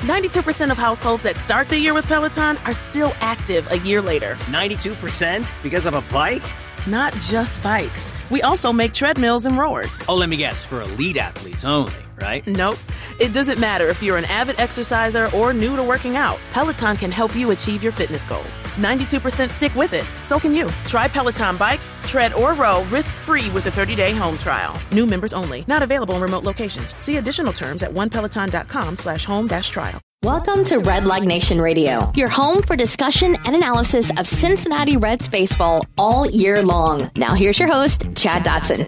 92% of households that start the year with Peloton are still active a year later. 92% because of a bike? Not just bikes. We also make treadmills and rowers. Oh, let me guess, for elite athletes only, right? Nope. It doesn't matter if you're an avid exerciser or new to working out. Peloton can help you achieve your fitness goals. 92% stick with it. So can you. Try Peloton bikes, tread, or row risk-free with a 30-day home trial. New members only. Not available in remote locations. See additional terms at onepeloton.com/home-trial. Welcome to Red Leg Nation Radio, your home for discussion and analysis of Cincinnati Reds baseball all year long. Now here's your host, Chad Dotson.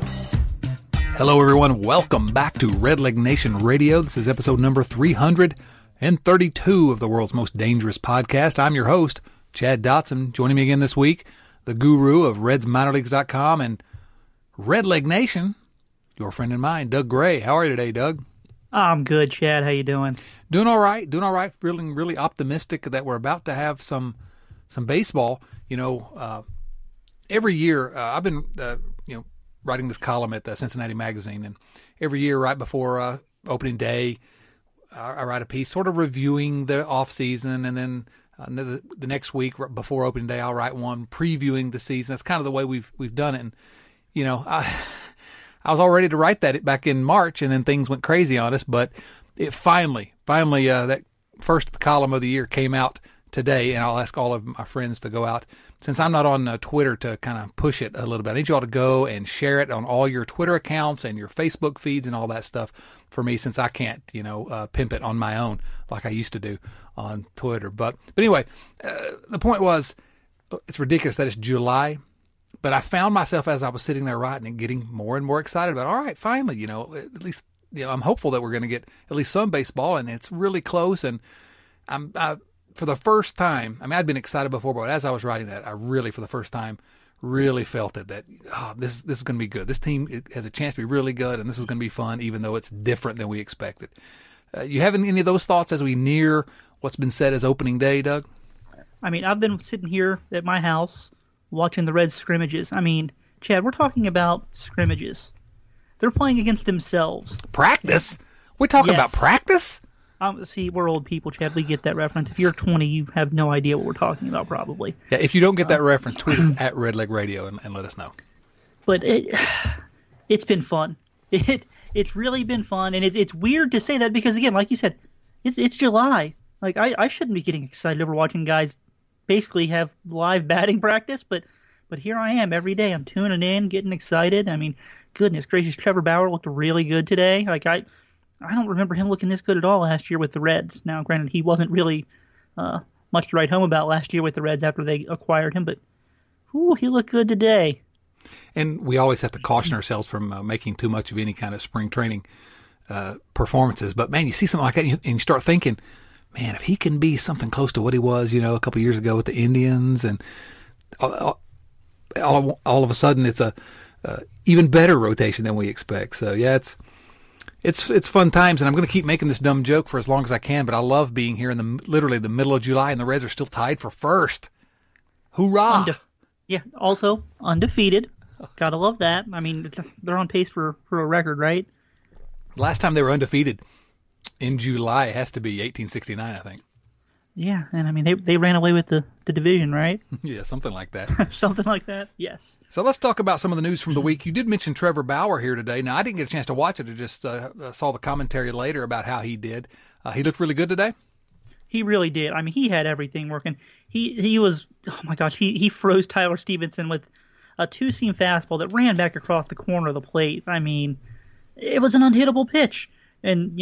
Hello, everyone. Welcome back to Red Leg Nation Radio. This is episode number 332 of the world's most dangerous podcast. I'm your host, Chad Dotson. Joining me again this week, the guru of RedsMinorLeagues.com and Red Leg Nation, your friend and mine, Doug Gray. How are you today, Doug? I'm good, Chad. How you doing? Doing all right. Feeling really optimistic that we're about to have some baseball. You know, every year I've been writing this column at the Cincinnati Magazine, and every year right before opening day, I write a piece sort of reviewing the off season, and then the next week before opening day, I'll write one previewing the season. That's kind of the way we've done it. And you know, I was all ready to write that back in March, and then things went crazy on us. But it finally, that first column of the year came out today, and I'll ask all of my friends to go out. Since I'm not on Twitter to kind of push it a little bit, I need you all to go and share it on all your Twitter accounts and your Facebook feeds and all that stuff for me, since I can't, pimp it on my own like I used to do on Twitter. But anyway, the point was, it's ridiculous that it's July. But I found myself as I was sitting there writing and getting more and more excited about, all right, finally, at least, I'm hopeful that we're going to get at least some baseball, and it's really close. And for the first time, I'd been excited before, but as I was writing that, I really, for the first time, really felt it that this is going to be good. This team has a chance to be really good, and this is going to be fun, even though it's different than we expected. You have any of those thoughts as we near what's been said as opening day, Doug? I've been sitting here at my house watching the Reds scrimmages. Chad, we're talking about scrimmages. They're playing against themselves. Practice? We're talking about practice? See, we're old people, Chad. We get that reference. If you're 20, you have no idea what we're talking about, probably. Yeah, if you don't get that reference, tweet us at Red Leg Radio and let us know. But it's been fun. It's really been fun, and it's weird to say that because, again, like you said, it's July. Like, I shouldn't be getting excited over watching guys basically have live batting practice, but here I am every day. I'm tuning in, getting excited. Goodness gracious, Trevor Bauer looked really good today. Like I don't remember him looking this good at all last year with the Reds. Now, granted, he wasn't really much to write home about last year with the Reds after they acquired him, but he looked good today. And we always have to caution ourselves from making too much of any kind of spring training performances. But man, you see something like that, and you start thinking, man, if he can be something close to what he was, a couple of years ago with the Indians, and all of a sudden it's a even better rotation than we expect. So yeah, it's fun times, and I'm going to keep making this dumb joke for as long as I can. But I love being here in literally the middle of July, and the Reds are still tied for first. Hoorah! Also undefeated. Gotta love that. They're on pace for a record, right? Last time they were undefeated in July, it has to be 1869, I think. Yeah, and they ran away with the division, right? Yeah, something like that. Something like that, yes. So let's talk about some of the news from the week. You did mention Trevor Bauer here today. Now, I didn't get a chance to watch it. I just saw the commentary later about how he did. He looked really good today? He really did. He had everything working. He was, oh my gosh, he froze Tyler Stevenson with a two-seam fastball that ran back across the corner of the plate. It was an unhittable pitch. And,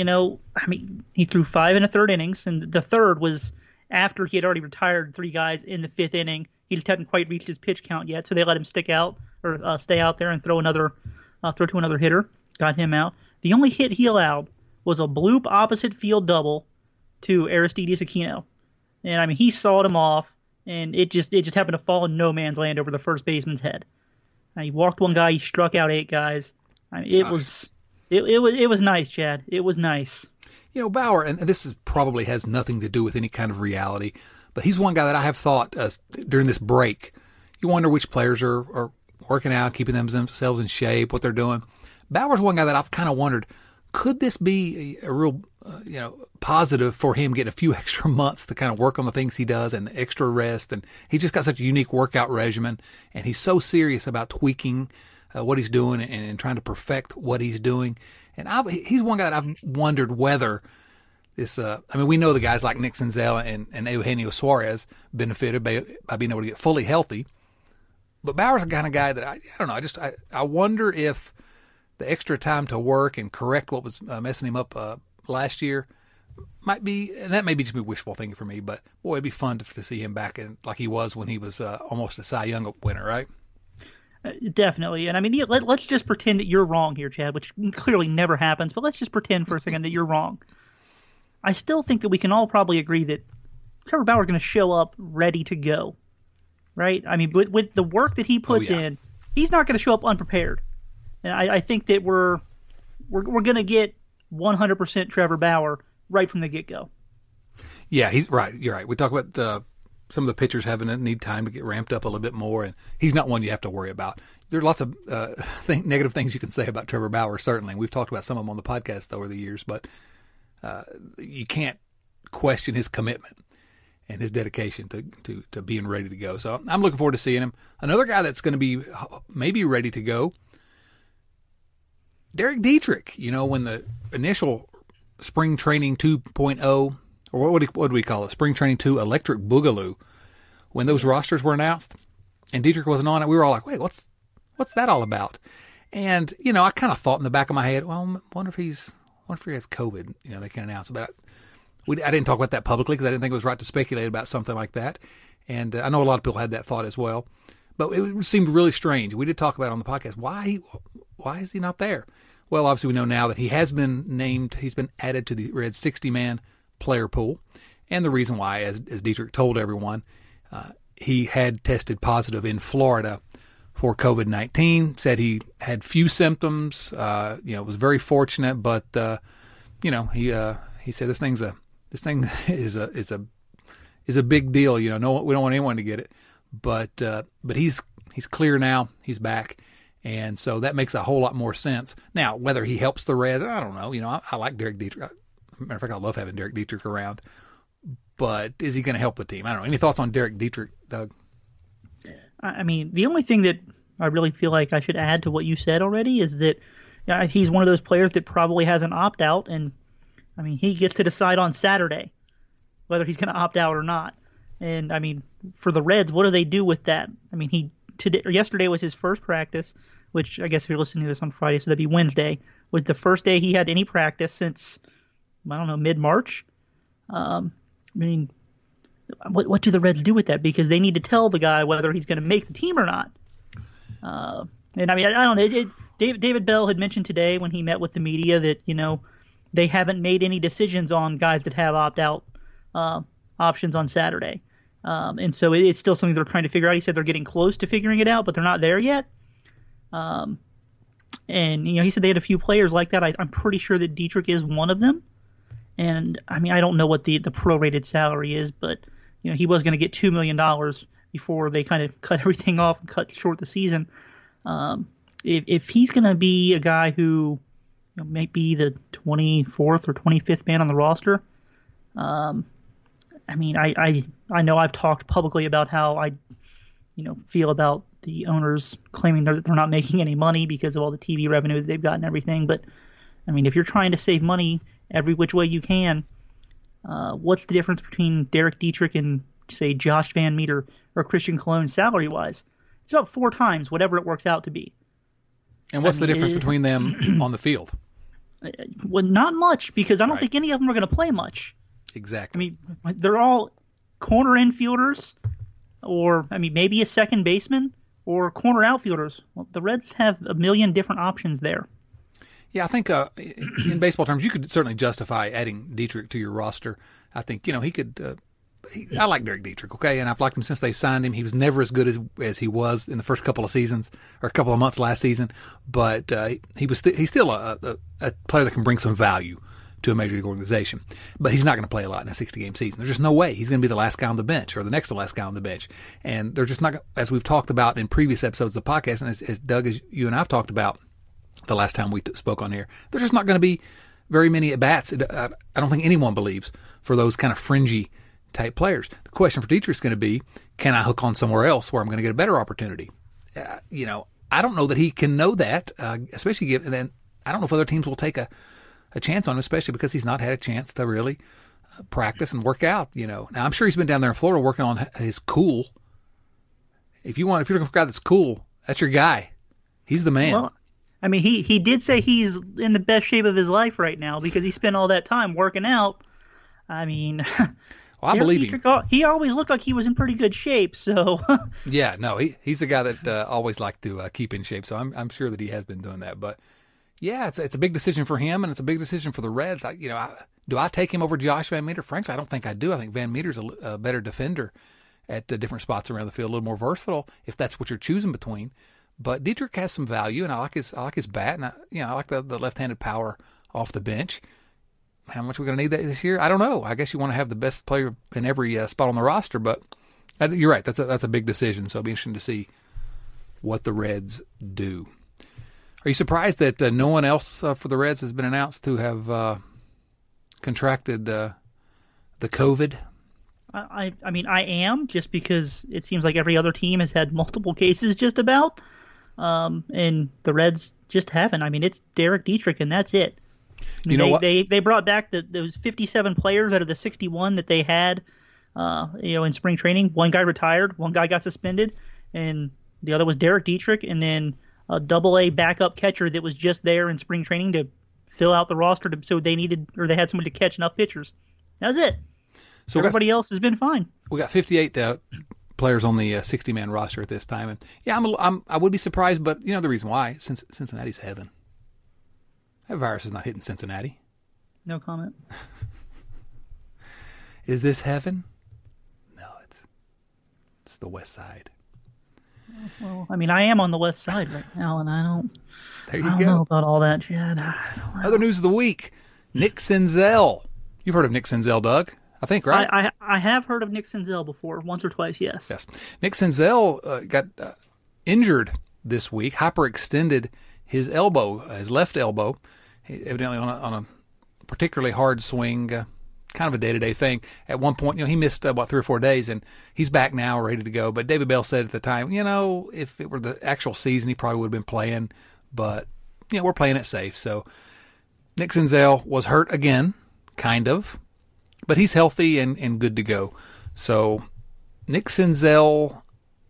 he threw 5 1/3 innings, and the third was after he had already retired 3 guys in the 5th inning. He just hadn't quite reached his pitch count yet, so they let him stay out there and throw to another hitter. Got him out. The only hit he allowed was a bloop opposite field double to Aristides Aquino. And, he sawed him off, and it just happened to fall in no man's land over the first baseman's head. He walked 1 guy, he struck out 8 guys. It was nice, Chad. It was nice. Bauer, and this probably has nothing to do with any kind of reality, but he's one guy that I have thought during this break, you wonder which players are working out, keeping themselves in shape, what they're doing. Bauer's one guy that I've kind of wondered, could this be a real, positive for him getting a few extra months to kind of work on the things he does and the extra rest? And he's just got such a unique workout regimen, and he's so serious about tweaking what he's doing and trying to perfect what he's doing. And he's one guy that I've wondered whether this, we know the guys like Nick Senzel and Eugenio Suarez benefited by being able to get fully healthy. But Bauer's the kind of guy that I don't know. I wonder if the extra time to work and correct what was messing him up last year might be, and that may be just be wishful thinking for me, but boy, it'd be fun to see him back like he was when he was almost a Cy Young winner, right? Definitely. And I mean, let's just pretend that you're wrong here, Chad, which clearly never happens, but let's just pretend for a second that you're wrong. I still think that we can all probably agree that Trevor Bauer's going to show up ready to go, right? I mean, with the work that he puts in, he's not going to show up unprepared. And I think that we're going to get 100% Trevor Bauer right from the get-go. Yeah, he's right. You're right. We talk about some of the pitchers having to need time to get ramped up a little bit more, and he's not one you have to worry about. There are lots of negative things you can say about Trevor Bauer, certainly. We've talked about some of them on the podcast over the years, but you can't question his commitment and his dedication to being ready to go. So I'm looking forward to seeing him. Another guy that's going to be maybe ready to go, Derek Dietrich. When the initial Spring Training 2.0, or what do we call it? Spring Training 2 Electric Boogaloo. When those rosters were announced and Dietrich wasn't on it, we were all like, wait, what's that all about? And, I kind of thought in the back of my head, well, I wonder if he has COVID. They can announce it. But I didn't talk about that publicly because I didn't think it was right to speculate about something like that. And I know a lot of people had that thought as well. But it seemed really strange. We did talk about it on the podcast. Why is he not there? Well, obviously we know now that he has been named. He's been added to the Reds 60-man player pool. And the reason why, as Dietrich told everyone, he had tested positive in Florida for COVID-19, said he had few symptoms, was very fortunate, but, he said this thing is a big deal. No, we don't want anyone to get it, but he's clear now. He's back. And so that makes a whole lot more sense. Now, whether he helps the Reds, I don't know. I like Derek Dietrich. Matter of fact, I love having Derek Dietrich around. But is he going to help the team? I don't know. Any thoughts on Derek Dietrich, Doug? I mean, the only thing that I really feel like I should add to what you said already is that he's one of those players that probably has an opt-out. And, I mean, he gets to decide on Saturday whether he's going to opt out or not. And, I mean, for the Reds, what do they do with that? I mean, yesterday was his first practice, which I guess if you're listening to this on Friday, so that'd be Wednesday, was the first day he had any practice since, I don't know, mid-March. I mean, what do the Reds do with that? Because they need to tell the guy whether he's going to make the team or not. And I mean, I don't know. David Bell had mentioned today when he met with the media that, they haven't made any decisions on guys that have opt-out options on Saturday. And so it's still something they're trying to figure out. He said they're getting close to figuring it out, but they're not there yet. And, he said they had a few players like that. I'm pretty sure that Dietrich is one of them. And, I mean, I don't know what the prorated salary is, but, he was going to get $2 million before they kind of cut everything off and cut short the season. If he's going to be a guy who might be the 24th or 25th man on the roster, I mean, I know I've talked publicly about how I, feel about the owners claiming that they're not making any money because of all the TV revenue that they've got and everything. But, I mean, if you're trying to save money every which way you can, what's the difference between Derek Dietrich and, say, Josh Van Meter or Christian Colon salary-wise? It's about 4 times whatever it works out to be. And what's the difference between them on the field? Well, not much, because I don't think any of them are going to play much. Exactly. I mean, they're all corner infielders, or, I mean, maybe a second baseman, or corner outfielders. Well, the Reds have a million different options there. Yeah, I think in baseball terms, you could certainly justify adding Dietrich to your roster. I think, he could I like Derek Dietrich, okay, and I've liked him since they signed him. He was never as good as he was in the first couple of seasons or a couple of months last season, but he's still a player that can bring some value to a major league organization. But he's not going to play a lot in a 60-game season. There's just no way he's going to be the last guy on the bench or the next to last guy on the bench. And they're just not, as we've talked about in previous episodes of the podcast, and as Doug, as you and I have talked about, the last time we spoke on here. There's just not going to be very many at-bats. I don't think anyone believes for those kind of fringy type players. The question for Dietrich is going to be, can I hook on somewhere else where I'm going to get a better opportunity? I don't know that he can know that, especially given, and I don't know if other teams will take a chance on him, especially because he's not had a chance to really practice and work out. Now I'm sure he's been down there in Florida working on his cool. If you're looking for a guy that's cool, that's your guy. He's the man. Well, I mean, he did say he's in the best shape of his life right now because he spent all that time working out. I mean, well, I believe him. He always looked like he was in pretty good shape. So yeah, no, he's a guy that always liked to keep in shape. So I'm sure that he has been doing that. But yeah, it's a big decision for him, and it's a big decision for the Reds. Do I take him over Josh Van Meter? Frankly, I don't think I do. I think Van Meter's a better defender at different spots around the field, a little more versatile if that's what you're choosing between. But Dietrich has some value, and I like his bat, and I like the left-handed power off the bench. How much are we going to need that this year? I don't know. I guess you want to have the best player in every spot on the roster, but you're right. That's a big decision. So it'll be interesting to see what the Reds do. Are you surprised that no one else for the Reds has been announced to have contracted the COVID? I mean, I am, just because it seems like every other team has had multiple cases just about, and the Reds just haven't. I mean, it's Derek Dietrich, and that's it. I mean, they brought back those 57 players out of the 61 that they had, in spring training. One guy retired, one guy got suspended, and the other was Derek Dietrich, and then a Double-A backup catcher that was just there in spring training to fill out the roster. So they had somebody to catch enough pitchers. That was it. So everybody else has been fine. We got 58 players on the 60-man roster at this time, and yeah, I would be surprised, but the reason why, since Cincinnati's heaven. That virus is not hitting Cincinnati. No comment. Is this heaven? No, it's the West Side. Well, I mean, I am on the West Side right now, and I don't go. know about all that, Chad. Other news of the week: Nick Senzel. You've heard of Nick Senzel, Doug? I think, right? I have heard of Nick Senzel before, once or twice, yes. Yes. Nick Senzel got injured this week, hyperextended his elbow, his left elbow, evidently on a particularly hard swing, kind of a day-to-day thing. At one point, he missed about 3 or 4 days, and he's back now, ready to go. But David Bell said at the time, if it were the actual season, he probably would have been playing. But, we're playing it safe. So Nick Senzel was hurt again, kind of. But he's healthy and good to go. So, Nick Senzel,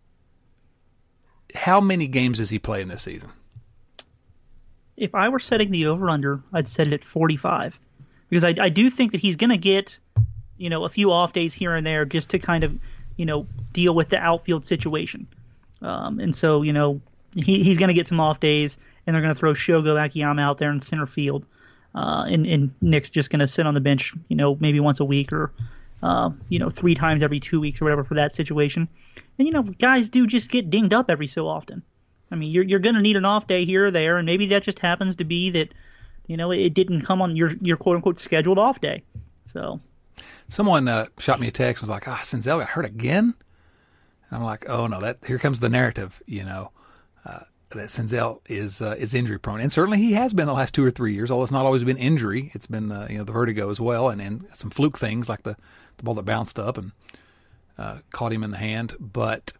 how many games does he play in this season? If I were setting the over-under, I'd set it at 45. Because I do think that he's going to get, a few off days here and there just to kind of, deal with the outfield situation. And so, he's going to get some off days, and they're going to throw Shogo Akiyama out there in center field. And Nick's just going to sit on the bench, maybe once a week or, 3 times every 2 weeks or whatever for that situation. And, guys do just get dinged up every so often. I mean, you're going to need an off day here or there, and maybe that just happens to be that, it didn't come on your quote-unquote scheduled off day. So, someone shot me a text and was like, Senzel got hurt again? And I'm like, oh, no, here comes the narrative, that Senzel is injury prone, and certainly he has been the last 2 or 3 years. Although it's not always been injury; it's been the vertigo as well, and some fluke things like the ball that bounced up and caught him in the hand. But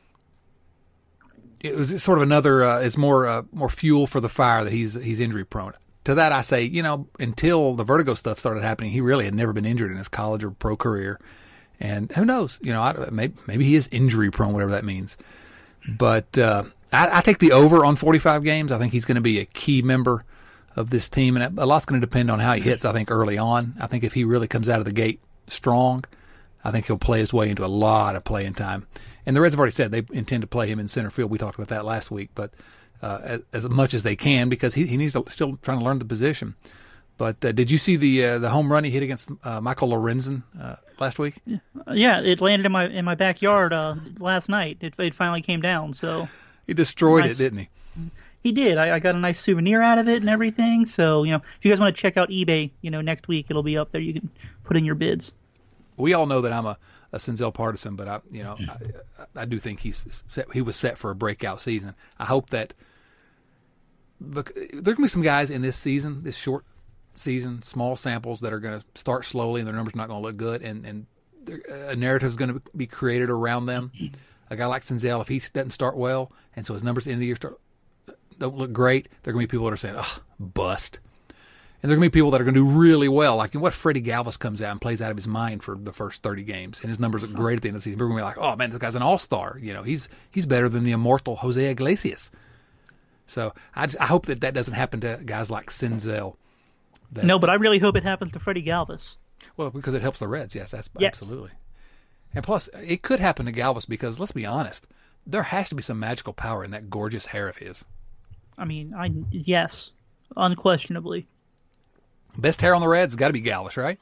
it was sort of another. It's more fuel for the fire that he's injury prone. To that, I say, until the vertigo stuff started happening, he really had never been injured in his college or pro career, and who knows? Maybe he is injury prone, whatever that means. But I take the over on 45 games. I think he's going to be a key member of this team, and a lot's going to depend on how he hits, I think, early on. I think if he really comes out of the gate strong, I think he'll play his way into a lot of playing time. And the Reds have already said they intend to play him in center field. We talked about that last week, but as much as they can, because he needs to still trying to learn the position. But did you see the home run he hit against Michael Lorenzen last week? Yeah, it landed in my backyard last night. It finally came down, so... He destroyed it, didn't he? He did. I got a nice souvenir out of it and everything. So, if you guys want to check out eBay, next week it'll be up there. You can put in your bids. We all know that I'm a Senzel partisan, but I do think he was set for a breakout season. I hope that there are going to be some guys in this season, this short season, small samples that are going to start slowly and their numbers are not going to look good, and a narrative is going to be created around them. A guy like Senzel, if he doesn't start well, and so his numbers at the end of the year don't look great, there are going to be people that are saying, "Oh, bust." And there are going to be people that are going to do really well. Like, what if Freddie Galvis comes out and plays out of his mind for the first 30 games, and his numbers look great at the end of the season? People are going to be like, "Oh, man, this guy's an all-star. He's better than the immortal Jose Iglesias." So I hope that doesn't happen to guys like Senzel. No, but I really hope it happens to Freddie Galvis. Well, because it helps the Reds. Yes, absolutely. And plus, it could happen to Galvis because, let's be honest, there has to be some magical power in that gorgeous hair of his. I mean, yes, unquestionably. Best hair on the Reds got to be Galvis, right?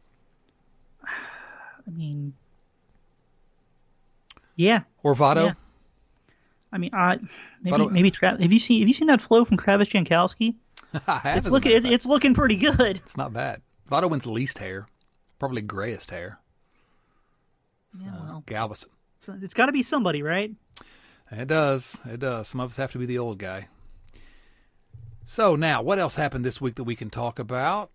I mean, yeah. Or Votto. Yeah. I mean, maybe have you seen that flow from Travis Jankowski? It's looking pretty good. It's not bad. Votto wins least hair, probably grayest hair. Yeah, well, Galvis. It's got to be somebody, right? It does. Some of us have to be the old guy. So now, what else happened this week that we can talk about?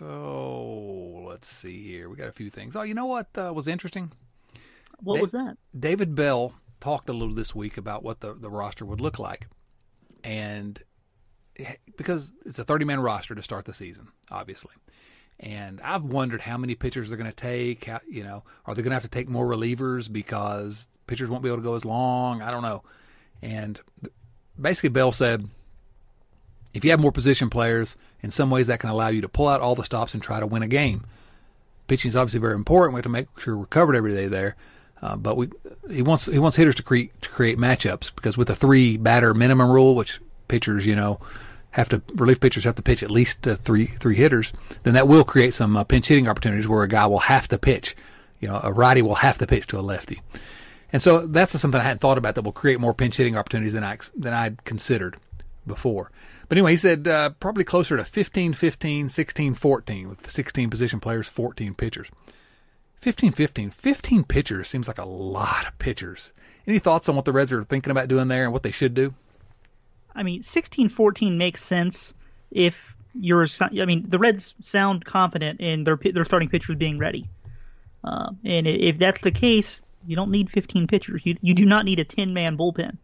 Oh, let's see here. We got a few things. Oh, you know what was interesting? What was that? David Bell talked a little this week about what the roster would look like. And because it's a 30-man roster to start the season, obviously. And I've wondered how many pitchers they're going to take. Are they going to have to take more relievers because pitchers won't be able to go as long? I don't know. And basically Bell said, if you have more position players, in some ways that can allow you to pull out all the stops and try to win a game. Pitching is obviously very important. We have to make sure we're covered every day there. But he wants hitters to create matchups, because with the 3-batter minimum rule, which pitchers, relief pitchers have to pitch at least three hitters, then that will create some pinch hitting opportunities where a guy will have to pitch. A righty will have to pitch to a lefty. And so that's something I hadn't thought about that will create more pinch hitting opportunities than I'd considered before. But anyway, he said probably closer to 15-15, 16-14 with 16 position players, 14 pitchers. 15-15, 15 pitchers seems like a lot of pitchers. Any thoughts on what the Reds are thinking about doing there and what they should do? I mean, 16-14 makes sense if the Reds sound confident in their starting pitchers being ready. And if that's the case, you don't need 15 pitchers. You do not need a 10-man bullpen.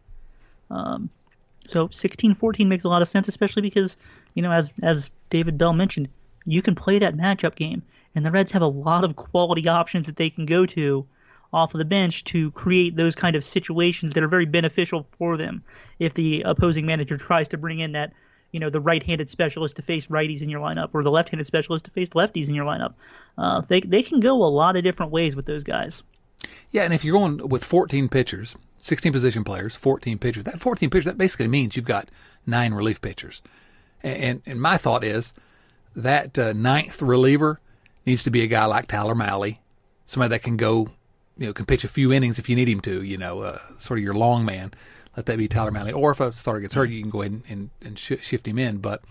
So 16-14 makes a lot of sense, especially because, as David Bell mentioned, you can play that matchup game. And the Reds have a lot of quality options that they can go to off of the bench to create those kind of situations that are very beneficial for them if the opposing manager tries to bring in that, the right-handed specialist to face righties in your lineup or the left-handed specialist to face lefties in your lineup. They can go a lot of different ways with those guys. Yeah, and if you're going with 14 pitchers, 16 position players, 14 pitchers, that basically means you've got 9 relief pitchers. And my thought is that 9th reliever needs to be a guy like Tyler Mahle, somebody that can go, can pitch a few innings if you need him to, sort of your long man. Let that be Tyler Mahle. Or if a starter gets hurt, you can go ahead and shift him in. But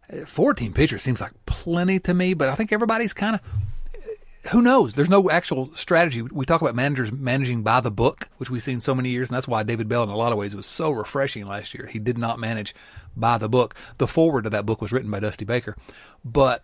14 pitchers seems like plenty to me, but I think everybody's kind of, who knows? There's no actual strategy. We talk about managers managing by the book, which we've seen so many years, and that's why David Bell, in a lot of ways, was so refreshing last year. He did not manage by the book. The foreword to that book was written by Dusty Baker. But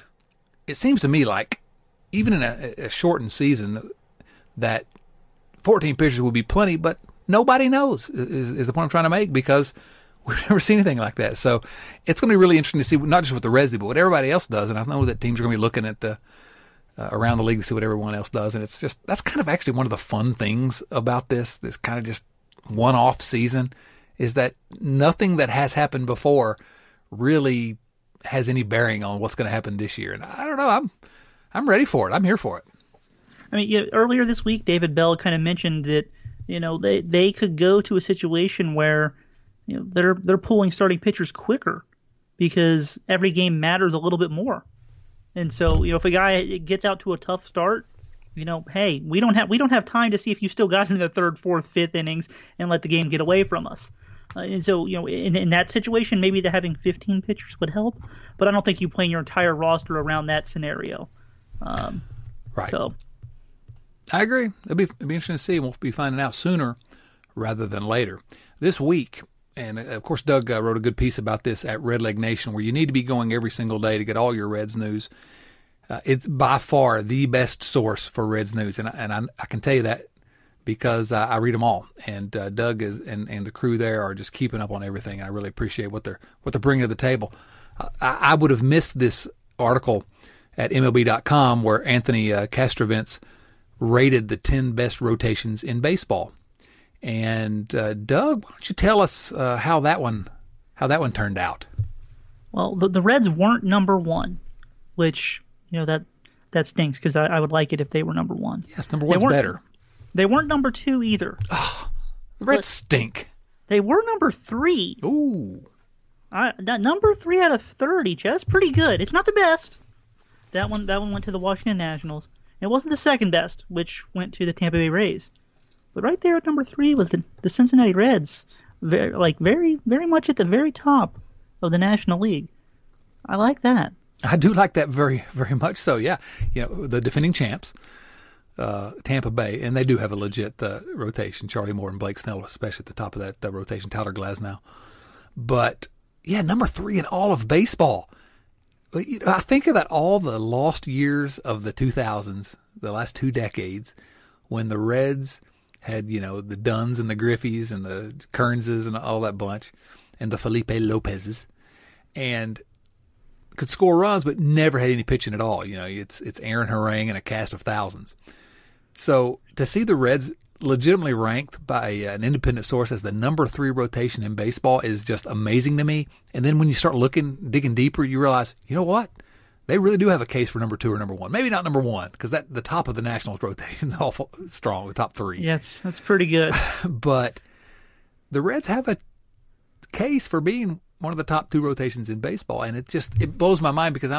it seems to me like, even in a shortened season, that 14 pitchers would be plenty, but nobody knows, is the point I'm trying to make, because we've never seen anything like that. So it's going to be really interesting to see, not just what the Reds do, but what everybody else does. And I know that teams are going to be looking at around the league to see what everyone else does. And it's just, that's kind of actually one of the fun things about this kind of just one-off season, is that nothing that has happened before really has any bearing on what's going to happen this year. And I don't know, I'm ready for it. I'm here for it. I mean, earlier this week, David Bell kind of mentioned that, they could go to a situation where, they're pulling starting pitchers quicker because every game matters a little bit more. And so, if a guy gets out to a tough start, hey, we don't have time to see if you still got in the 3rd, 4th, 5th innings and let the game get away from us. And so, in that situation, maybe having 15 pitchers would help, but I don't think you plan your entire roster around that scenario. Right. So, I agree. It'll be interesting to see. We'll be finding out sooner rather than later. This week, and of course Doug wrote a good piece about this at Red Leg Nation, where you need to be going every single day to get all your Reds news. It's by far the best source for Reds news, and I can tell you that because I read them all, and Doug and the crew there are just keeping up on everything, and I really appreciate what they're bringing to the table. I would have missed this article at MLB.com where Anthony Castrovents rated the 10 best rotations in baseball. And Doug, why don't you tell us how that one turned out? Well, the Reds weren't number one, which that stinks because I would like it if they were number one. Yes, number one's better. They weren't number two either. Oh, the Reds stink. They were number three. Ooh. Number 3 out of 30, Chad. That's pretty good. It's not the best. That one went to the Washington Nationals. It wasn't the second best, which went to the Tampa Bay Rays. But right there at number 3 was the Cincinnati Reds, very, very much at the very top of the National League. I like that. I do like that very, very much so. Yeah, the defending champs, Tampa Bay, and they do have a legit rotation. Charlie Moore and Blake Snell, especially at the top of that rotation. Tyler Glasnow, but yeah, number 3 in all of baseball. I think about all the lost years of the 2000s, the last 2 decades, when the Reds had, the Dunns and the Griffeys and the Kearnses and all that bunch, and the Felipe Lopez's, and could score runs but never had any pitching at all. It's Aaron Harang and a cast of thousands. So to see the Reds legitimately ranked by an independent source as the number 3 rotation in baseball is just amazing to me. And then when you start digging deeper, you realize, you know what? They really do have a case for number 2 or number 1. Maybe not number 1, because the top of the Nationals rotation is awful strong, the top 3. Yes, that's pretty good. But the Reds have a case for being one of the top 2 rotations in baseball, and it blows my mind because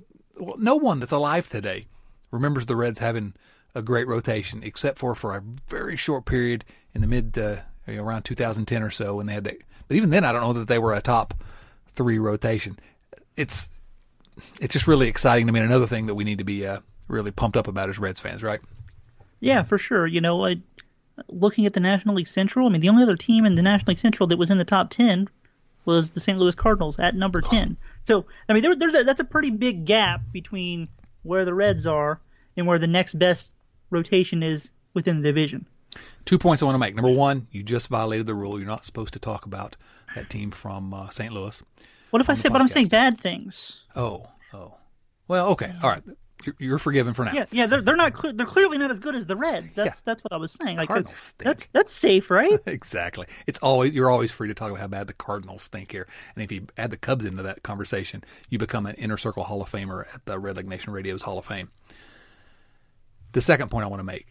no one that's alive today remembers the Reds having a great rotation, except for a very short period in the mid around 2010 or so when they had that. But even then, I don't know that they were a top 3 rotation. It's just really exciting to me. And another thing that we need to be really pumped up about as Reds fans, right? Yeah, for sure. Looking at the National League Central, the only other team in the National League Central that was in the top 10 was the St. Louis Cardinals at number 10. So, that's a pretty big gap between where the Reds are and where the next best rotation is within the division. 2 points I want to make. Number 1, you just violated the rule. You're not supposed to talk about that team from St. Louis. What if I said, but I'm saying bad things? Oh. Well, okay. All right. You're forgiven for now. Yeah. They're not. They're clearly not as good as the Reds. That's what I was saying. Cardinals stink. That's safe, right? Exactly. You're always free to talk about how bad the Cardinals stink here. And if you add the Cubs into that conversation, you become an Inner Circle Hall of Famer at the Red Leg Nation Radio's Hall of Fame. The second point I want to make,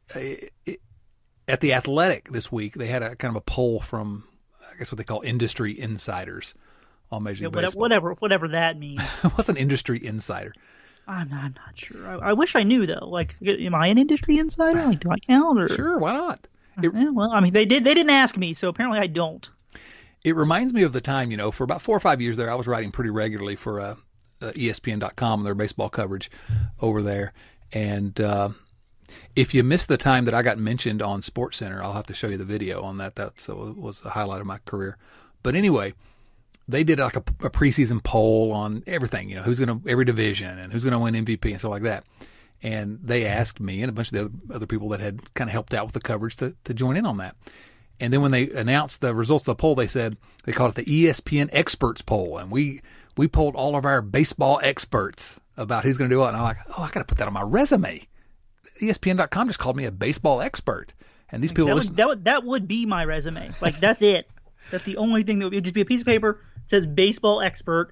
at The Athletic this week, they had a kind of a poll from, I guess what they call industry insiders on Major League Baseball. Whatever that means. What's an industry insider? I'm not sure. I wish I knew, though. Am I an industry insider? Do I count? Or? Sure, why not? They didn't ask me, so apparently I don't. It reminds me of the time, for about 4 or 5 years there, I was writing pretty regularly for ESPN.com, their baseball coverage over there. And if you missed the time that I got mentioned on SportsCenter, I'll have to show you the video on that. That was a highlight of my career. But anyway, they did a preseason poll on everything, who's going to every division and who's going to win MVP and stuff like that. And they asked me and a bunch of the other people that had kind of helped out with the coverage to join in on that. And then when they announced the results of the poll, they called it the ESPN Experts Poll, and we polled all of our baseball experts about who's going to do what. And I'm like, I got to put that on my resume. ESPN.com just called me a baseball expert. And these people that would be my resume. That's it. That's the only thing that would just be a piece of paper that says baseball expert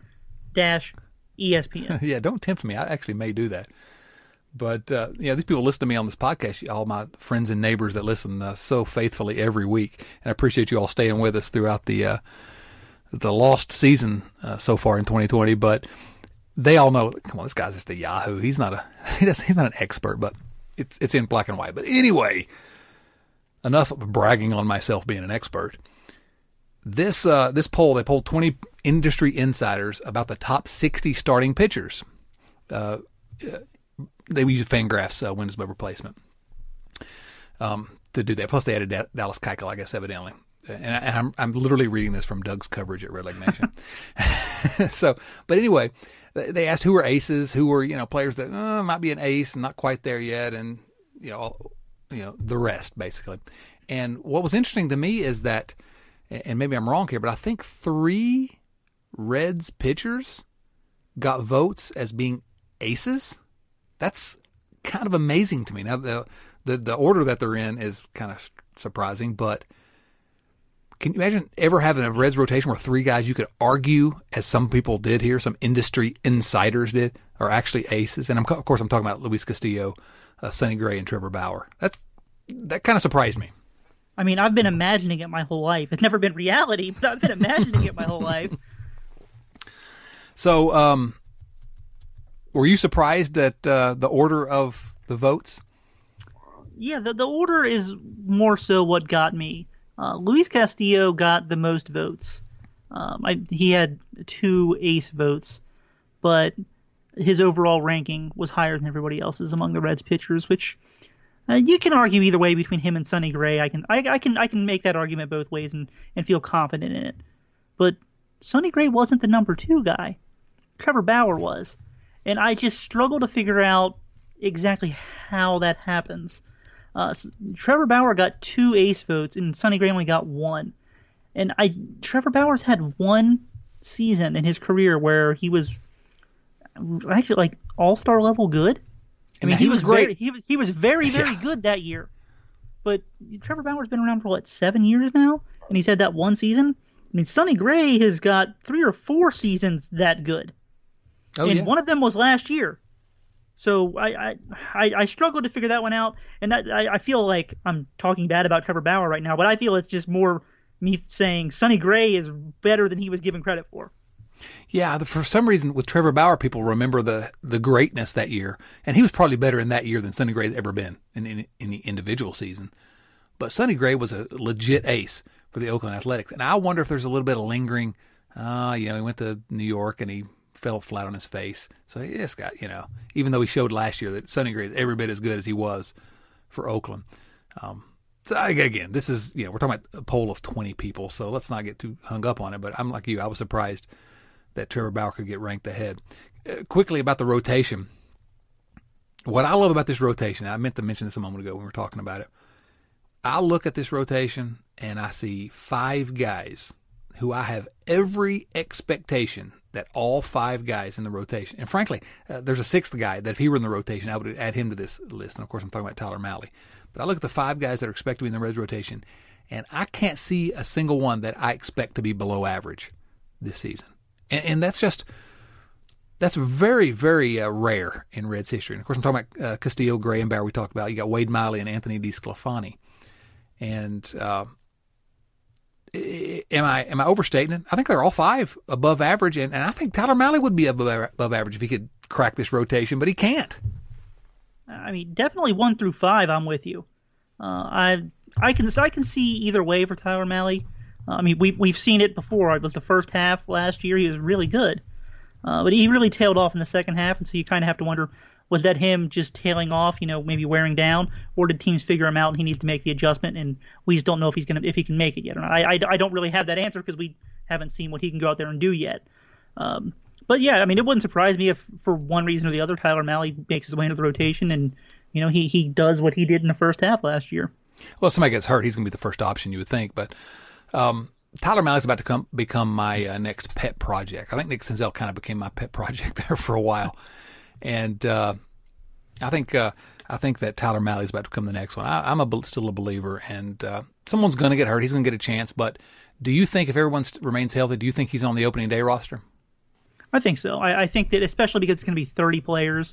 -ESPN. Yeah, don't tempt me. I actually may do that. But, these people listen to me on this podcast, all my friends and neighbors that listen so faithfully every week. And I appreciate you all staying with us throughout the lost season so far in 2020. But they all know, come on, this guy's just a Yahoo. He's not an expert, but it's in black and white. But anyway, enough bragging on myself being an expert. This poll, they polled 20 industry insiders about the top 60 starting pitchers. They use Fangraphs wins above replacement to do that. Plus, they added Dallas Keuchel, I guess, evidently. and I'm literally reading this from Doug's coverage at Red Leg Nation. So, but anyway, they asked who were aces, who were, players that might be an ace, not quite there yet, and the rest basically. And what was interesting to me is that, and maybe I'm wrong here, but I think 3 Reds pitchers got votes as being aces. That's kind of amazing to me. Now, the order that they're in is kind of surprising, but can you imagine ever having a Reds rotation where 3 guys you could argue, as some people did here, some industry insiders did, are actually aces? And of course I'm talking about Luis Castillo, Sonny Gray, and Trevor Bauer. That kind of surprised me. I mean, I've been imagining it my whole life. It's never been reality, but I've been imagining it my whole life. So, were you surprised at the order of the votes? Yeah, the order is more so what got me. Luis Castillo got the most votes. He had 2 ace votes, but his overall ranking was higher than everybody else's among the Reds pitchers, which you can argue either way between him and Sonny Gray. I can make that argument both ways and feel confident in it. But Sonny Gray wasn't the number 2 guy. Trevor Bauer was. And I just struggle to figure out exactly how that happens. Trevor Bauer got 2 ace votes, and Sonny Gray only got 1. And Trevor Bauer's had 1 season in his career where he was actually like all-star level good. I mean, he was great. He was very, very good that year. But Trevor Bauer's been around for 7 years now, and he's had that 1 season. I mean, Sonny Gray has got 3 or 4 seasons that good. And one of them was last year. So I struggled to figure that one out, and I feel like I'm talking bad about Trevor Bauer right now, but I feel it's just more me saying Sonny Gray is better than he was given credit for. Yeah, for some reason with Trevor Bauer, people remember the greatness that year, and he was probably better in that year than Sonny Gray's ever been in the individual season. But Sonny Gray was a legit ace for the Oakland Athletics, and I wonder if there's a little bit of lingering. He went to New York and he fell flat on his face. So he just got, even though he showed last year that Sonny Gray is every bit as good as he was for Oakland. So again, this is, we're talking about a poll of 20 people, so let's not get too hung up on it. But I'm like you, I was surprised that Trevor Bauer could get ranked ahead. Quickly about the rotation. What I love about this rotation, I meant to mention this a moment ago when we were talking about it. I look at this rotation and I see 5 guys who I have every expectation that all 5 guys in the rotation, and frankly, there's a 6th guy that if he were in the rotation, I would add him to this list. And of course, I'm talking about Tyler Mahle. But I look at the 5 guys that are expected to be in the Reds rotation, and I can't see a single one that I expect to be below average this season. And that's very, very rare in Reds history. And of course, I'm talking about Castillo, Gray, and Bauer. We talked about. You got Wade Miley and Anthony DeSclafani. And am I overstating it? I think they're all 5 above average, and I think Tyler Mahle would be above average if he could crack this rotation, but he can't. I mean, definitely 1 through 5. I'm with you. I can see either way for Tyler Mahle. I mean, we've seen it before. It was the first half last year. He was really good, but he really tailed off in the second half, and so you kind of have to wonder, was that him just tailing off, maybe wearing down, or did teams figure him out and he needs to make the adjustment, and we just don't know if he can make it yet or not. I don't really have that answer because we haven't seen what he can go out there and do yet. But yeah, I mean, it wouldn't surprise me if for one reason or the other Tyler Mahle makes his way into the rotation and he does what he did in the first half last year. Well, if somebody gets hurt, he's going to be the first option, you would think, but Tyler Mahle's about to become my next pet project. I think Nick Senzel kind of became my pet project there for a while. And I think that Tyler Mahle is about to become the next one. I'm still a believer, and someone's going to get hurt. He's going to get a chance. But do you think if everyone remains healthy, do you think he's on the opening day roster? I think so. I think that especially because it's going to be 30 players.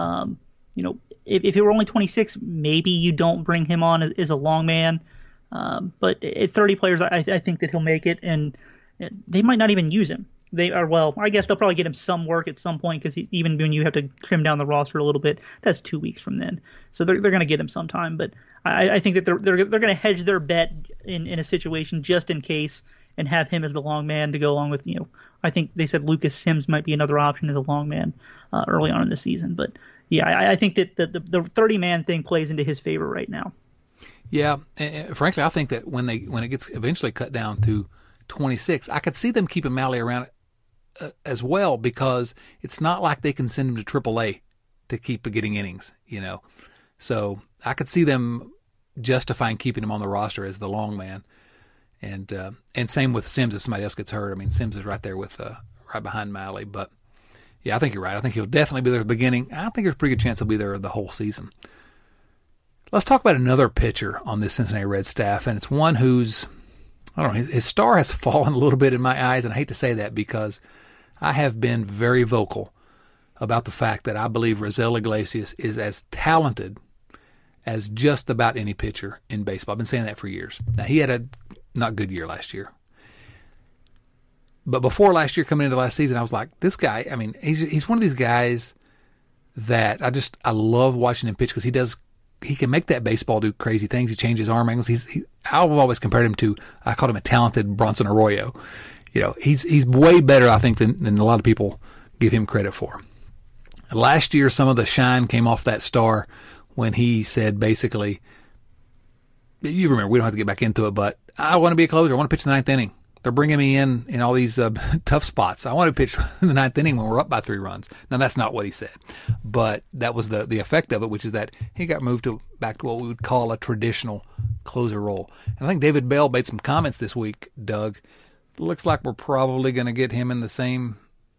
If it were only 26, maybe you don't bring him on as a long man. But at 30 players, I think that he'll make it, and they might not even use him. I guess they'll probably get him some work at some point because even when you have to trim down the roster a little bit, that's 2 weeks from then. So they're going to get him sometime. But I think that they're going to hedge their bet in a situation just in case and have him as the long man to go along with, I think they said Lucas Sims might be another option as a long man early on in the season. But yeah, I think that the 30-man thing plays into his favor right now. Yeah, and frankly, I think that when it gets eventually cut down to 26, I could see them keeping Mahle around as well, because it's not like they can send him to AAA to keep getting innings, So I could see them justifying keeping him on the roster as the long man, and same with Sims if somebody else gets hurt. I mean, Sims is right there with right behind Mahle, but yeah, I think you're right. I think he'll definitely be there at the beginning. I think there's a pretty good chance he'll be there the whole season. Let's talk about another pitcher on this Cincinnati Reds staff, and it's one who's, I don't know, his star has fallen a little bit in my eyes, and I hate to say that because I have been very vocal about the fact that I believe Raisel Iglesias is as talented as just about any pitcher in baseball. I've been saying that for years. Now, he had a not good year last year. But before last year, coming into last season, I was like, this guy, I mean, he's one of these guys that I love watching him pitch because he can make that baseball do crazy things. He changes arm angles. I've always compared him to, I called him a talented Bronson Arroyo. He's way better, I think, than a lot of people give him credit for. Last year, some of the shine came off that star when he said basically, you remember, we don't have to get back into it, but I want to be a closer. I want to pitch the ninth inning. They're bringing me in all these tough spots. I want to pitch in the ninth inning when we're up by 3 runs. Now, that's not what he said, but that was the effect of it, which is that he got moved back to what we would call a traditional closer role. And I think David Bell made some comments this week, Doug. Looks like we're probably going to get him in the same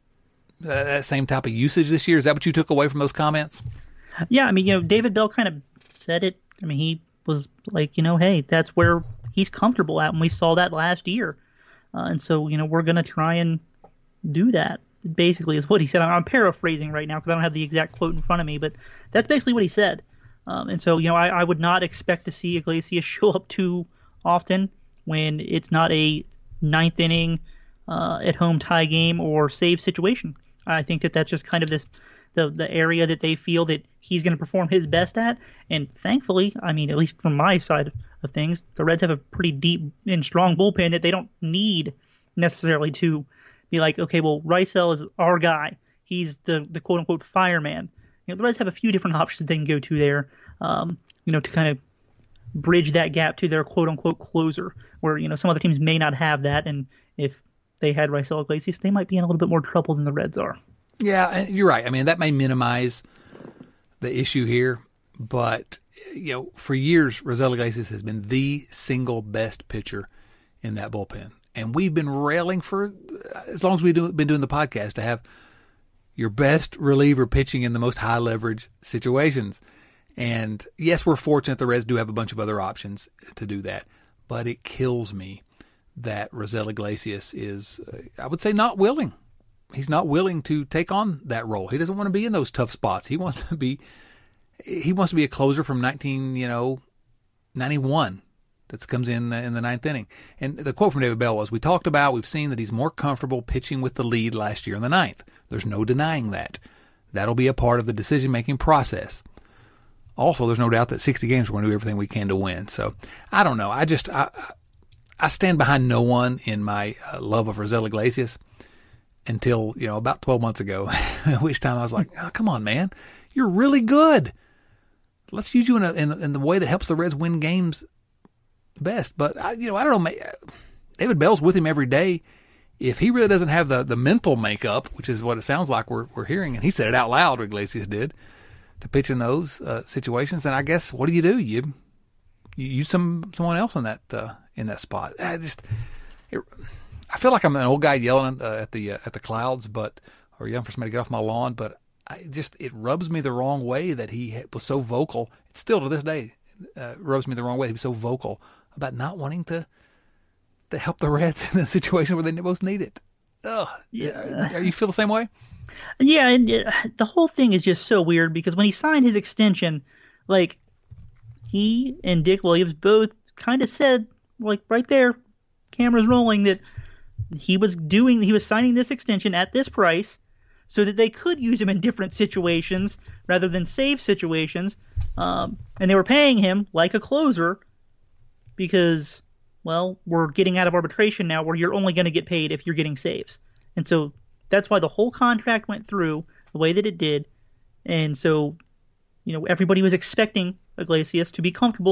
type of usage this year. Is that what you took away from those comments? Yeah, I mean, David Bell kind of said it. I mean, he was like, hey, that's where he's comfortable at, and we saw that last year. And so, we're going to try and do that, basically, is what he said. I'm paraphrasing right now because I don't have the exact quote in front of me, but that's basically what he said. And so, I would not expect to see Iglesias show up too often when it's not a ninth inning at-home tie game or save situation. I think that's just kind of the area that they feel that he's going to perform his best at. And thankfully, I mean, at least from my side of things, the Reds have a pretty deep and strong bullpen that they don't need necessarily to be like, okay, well, Raisel is our guy. He's the quote-unquote fireman. The Reds have a few different options they can go to there, to kind of bridge that gap to their quote-unquote closer, where, some other teams may not have that, and if they had Raisel Iglesias, they might be in a little bit more trouble than the Reds are. Yeah, and you're right. I mean, that may minimize the issue here, but for years, Raisel Iglesias has been the single best pitcher in that bullpen. And we've been railing for as long as we've been doing the podcast to have your best reliever pitching in the most high leverage situations. And yes, we're fortunate the Reds do have a bunch of other options to do that, but it kills me that Raisel Iglesias is, I would say, not willing. He's not willing to take on that role. He doesn't want to be in those tough spots. He wants to be a closer from 1991 that comes in the ninth inning. And the quote from David Bell was, we've seen that he's more comfortable pitching with the lead last year in the ninth. There's no denying that. That'll be a part of the decision-making process. Also, there's no doubt that 60 games we're going to do everything we can to win. So, I don't know. I stand behind no one in my love of Raisel Iglesias until, about 12 months ago, which time I was like, oh, come on, man. You're really good. Let's use you in the way that helps the Reds win games best. But, I don't know. David Bell's with him every day. If he really doesn't have the mental makeup, which is what it sounds like we're hearing, and he said it out loud, Iglesias did, to pitch in those situations, then I guess what do? You use someone else in that spot. I feel like I'm an old guy yelling at the clouds, or yelling for somebody to get off my lawn. But it rubs me the wrong way that he was so vocal. It still to this day rubs me the wrong way. He was so vocal about not wanting to help the Reds in a situation where they most need it. Ugh. Yeah. You feel the same way? Yeah, and the whole thing is just so weird because when he signed his extension, like, he and Dick Williams both kind of said, like, right there, cameras rolling, that he was signing this extension at this price so that they could use him in different situations rather than save situations. And they were paying him like a closer because, well, we're getting out of arbitration now where you're only going to get paid if you're getting saves. And so that's why the whole contract went through the way that it did. And so, everybody was expecting Iglesias to be comfortable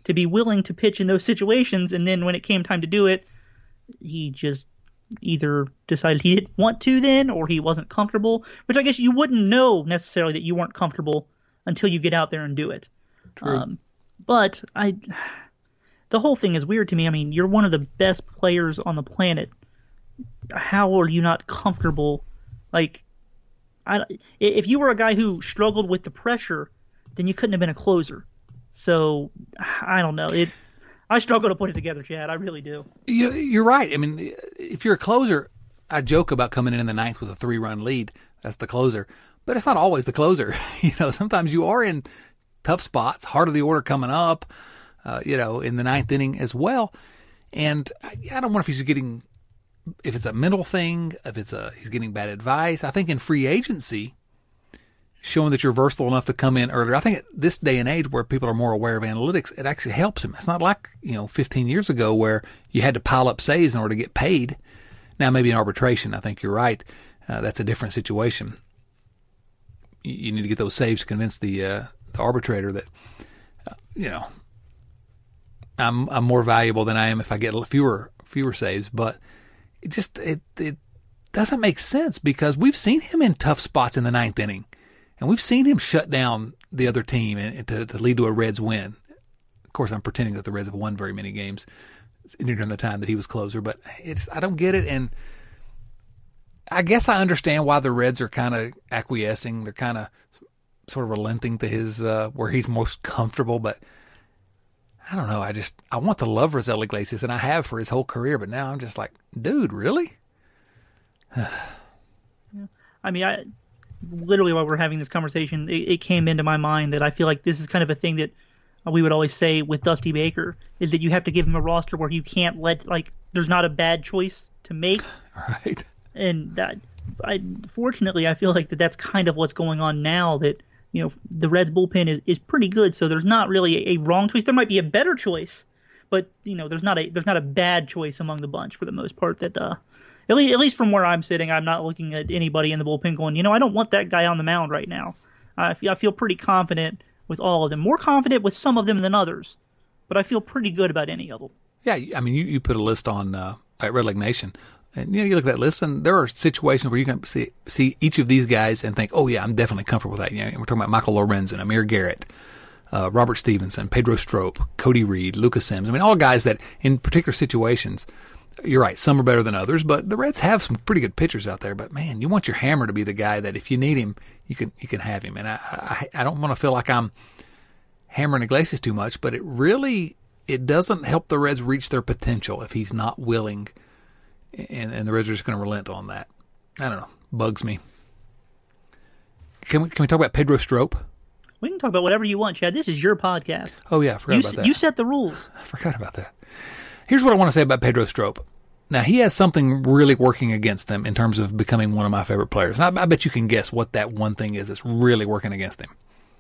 to be willing to pitch in those situations. And then when it came time to do it, he just either decided he didn't want to then, or he wasn't comfortable, which I guess you wouldn't know necessarily that you weren't comfortable until you get out there and do it. True. But the whole thing is weird to me. I mean, you're one of the best players on the planet. How are you not comfortable? Like, if you were a guy who struggled with the pressure, then you couldn't have been a closer. So, I don't know. I struggle to put it together, Chad. I really do. You're right. I mean, if you're a closer, I joke about coming in the ninth with a 3-run lead. That's the closer. But it's not always the closer. Sometimes you are in tough spots, heart of the order coming up, in the ninth inning as well. And I don't know if if it's a mental thing, if he's getting bad advice. I think in free agency, showing that you're versatile enough to come in earlier. I think at this day and age where people are more aware of analytics, it actually helps him. It's not like, 15 years ago where you had to pile up saves in order to get paid. Now, maybe in arbitration, I think you're right. That's a different situation. You need to get those saves to convince the arbitrator that, I'm more valuable than I am if I get fewer saves. But it doesn't make sense because we've seen him in tough spots in the ninth inning. And we've seen him shut down the other team to lead to a Reds win. Of course, I'm pretending that the Reds have won very many games during the time that he was closer, but I don't get it. And I guess I understand why the Reds are kind of acquiescing. They're kind of sort of relenting to his where he's most comfortable. But I don't know. I want to love Raisel Iglesias, and I have for his whole career. But now I'm just like, dude, really? I mean, literally while we're having this conversation, it came into my mind that I feel like this is kind of a thing that we would always say with Dusty Baker, is that you have to give him a roster where you can't there's not a bad choice to make. Right. And fortunately, I feel like that's kind of what's going on now, that, the Reds bullpen is pretty good. So there's not really a wrong choice. There might be a better choice, but there's not a bad choice among the bunch for the most part that, at least from where I'm sitting, I'm not looking at anybody in the bullpen going, I don't want that guy on the mound right now. I feel pretty confident with all of them. More confident with some of them than others, but I feel pretty good about any of them. Yeah, I mean, you put a list on at Red Leg Nation, and you look at that list, and there are situations where you can see each of these guys and think, oh, yeah, I'm definitely comfortable with that. We're talking about Michael Lorenzen, Amir Garrett, Robert Stevenson, Pedro Strop, Cody Reed, Lucas Sims. I mean, all guys that in particular situations, you're right, some are better than others, but the Reds have some pretty good pitchers out there. But, man, you want your hammer to be the guy that if you need him, you can have him. And I don't want to feel like I'm hammering Iglesias too much, but it doesn't help the Reds reach their potential if he's not willing, and the Reds are just going to relent on that. I don't know. Bugs me. Can we talk about Pedro Strop? We can talk about whatever you want, Chad. This is your podcast. Oh, yeah, I forgot about that. You set the rules. I forgot about that. Here's what I want to say about Pedro Strop. Now, he has something really working against him in terms of becoming one of my favorite players. And I bet you can guess what that one thing is that's really working against him.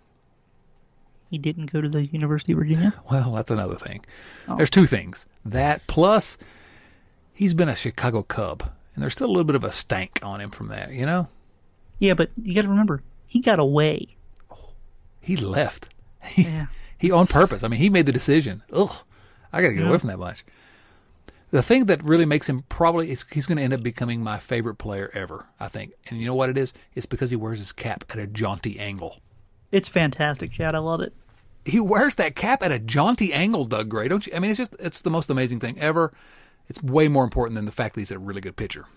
He didn't go to the University of Virginia? Well, that's another thing. Oh. There's two things. That plus he's been a Chicago Cub, and there's still a little bit of a stank on him from that, Yeah, but you got to remember, he got away. He left. Yeah. He on purpose. I mean, he made the decision. Ugh, I got to get away from that bunch. The thing that really makes him he's going to end up becoming my favorite player ever, I think. And you know what it is? It's because he wears his cap at a jaunty angle. It's fantastic, Chad. I love it. He wears that cap at a jaunty angle, Doug Gray, don't you? I mean, it's the most amazing thing ever. It's way more important than the fact that he's a really good pitcher.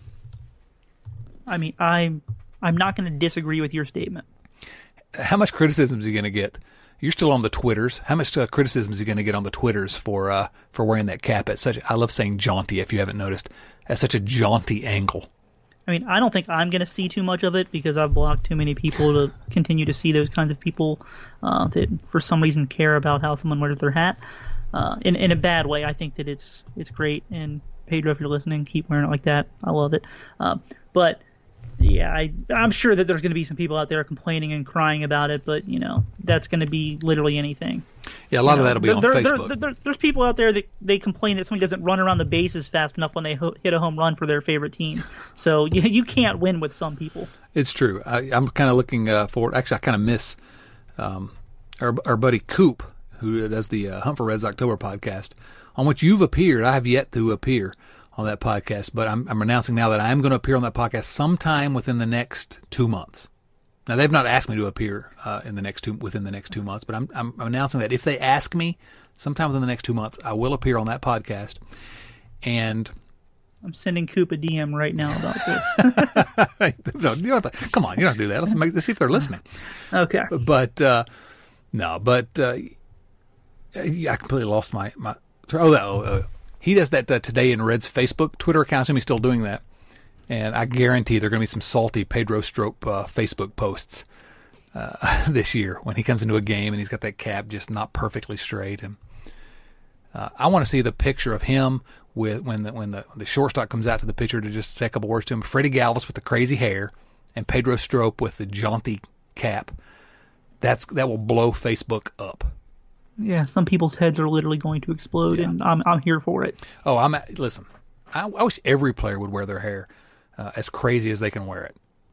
I mean, I'm not going to disagree with your statement. How much criticism is he going to get? You're still on the Twitters. How much criticism is he going to get on the Twitters for wearing that cap at such? I love saying jaunty, if you haven't noticed, at such a jaunty angle. I mean, I don't think I'm going to see too much of it because I've blocked too many people to continue to see those kinds of people that for some reason care about how someone wears their hat. In a bad way, I think that it's great. And Pedro, if you're listening, keep wearing it like that. I love it. But yeah, I'm sure that there's going to be some people out there complaining and crying about it, but that's going to be literally anything. Yeah, a lot of that will be on Facebook. There's people out there that they complain that somebody doesn't run around the bases fast enough when they hit a home run for their favorite team. So you can't win with some people. It's true. I'm kind of looking forward. Actually, I kind of miss our buddy Coop, who does the Hunt for Reds October podcast, on which you've appeared. I have yet to appear on that podcast, but I'm announcing now that I am going to appear on that podcast sometime within the next 2 months. Now, they've not asked me to appear within the next 2 months, but I'm announcing that if they ask me sometime within the next 2 months, I will appear on that podcast. And I'm sending Coop a DM right now about this. No, you don't have to, come on, you don't have to do that. Let's see if they're listening. Okay. But I completely lost my he does that Today in Reds Facebook, Twitter account. I assume he's still doing that. And I guarantee there are going to be some salty Pedro Strop Facebook posts this year when he comes into a game and he's got that cap just not perfectly straight. And I want to see the picture of him with when the shortstop comes out to the pitcher to just say a couple words to him. Freddie Galvis with the crazy hair and Pedro Strop with the jaunty cap. That will blow Facebook up. Yeah, some people's heads are literally going to explode, and I'm here for it. Oh, listen. I wish every player would wear their hair as crazy as they can wear it.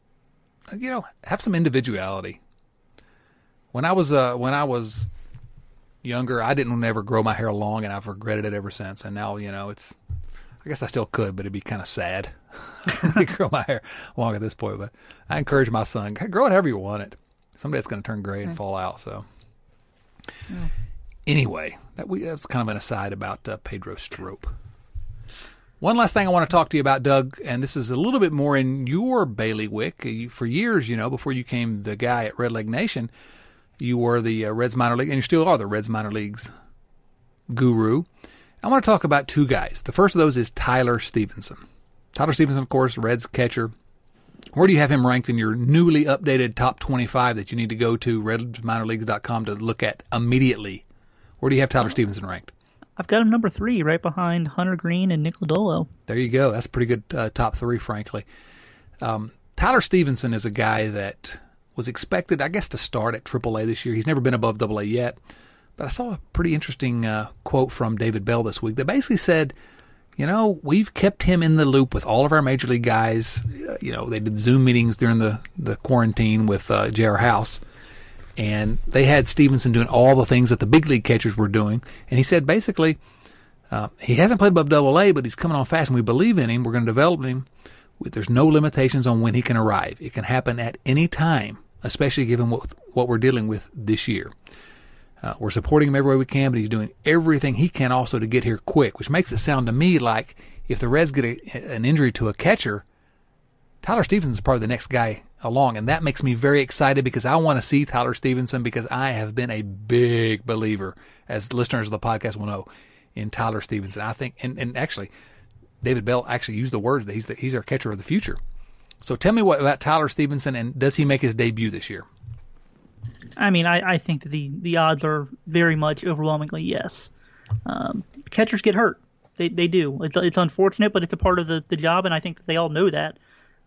Have some individuality. When I was younger, I didn't ever grow my hair long, and I've regretted it ever since. And now, I guess I still could, but it'd be kind of sad to grow my hair long at this point. But I encourage my son, grow it however you want it. Someday it's going to turn gray and fall out. So. Yeah. Anyway, that's kind of an aside about Pedro Strop. One last thing I want to talk to you about, Doug, and this is a little bit more in your bailiwick. For years, before you came the guy at Red Leg Nation, you were the Reds minor league, and you still are the Reds minor leagues guru. I want to talk about two guys. The first of those is Tyler Stevenson. Tyler Stevenson, of course, Reds catcher. Where do you have him ranked in your newly updated top 25 that you need to go to RedsMinorLeagues.com to look at immediately? Where do you have Tyler Stevenson ranked? I've got him number 3, right behind Hunter Green and Nick Lodolo. There you go. That's a pretty good top 3, frankly. Tyler Stevenson is a guy that was expected, I guess, to start at AAA this year. He's never been above AA yet. But I saw a pretty interesting quote from David Bell this week that basically said, we've kept him in the loop with all of our major league guys. They did Zoom meetings during the quarantine with J.R. House. And they had Stevenson doing all the things that the big league catchers were doing. And he said, basically, he hasn't played above AA, but he's coming on fast, and we believe in him. We're going to develop him. There's no limitations on when he can arrive. It can happen at any time, especially given what we're dealing with this year. We're supporting him every way we can, but he's doing everything he can also to get here quick, which makes it sound to me like if the Reds get an injury to a catcher, Tyler Stevenson is probably the next guy along, and that makes me very excited because I want to see Tyler Stevenson because I have been a big believer, as listeners of the podcast will know, in Tyler Stevenson. I think, and actually, David Bell actually used the words that he's our catcher of the future. So tell me what about Tyler Stevenson, and does he make his debut this year? I mean, I think that the odds are very much overwhelmingly yes. Catchers get hurt. They do. It's unfortunate, but it's a part of the job, and I think that they all know that.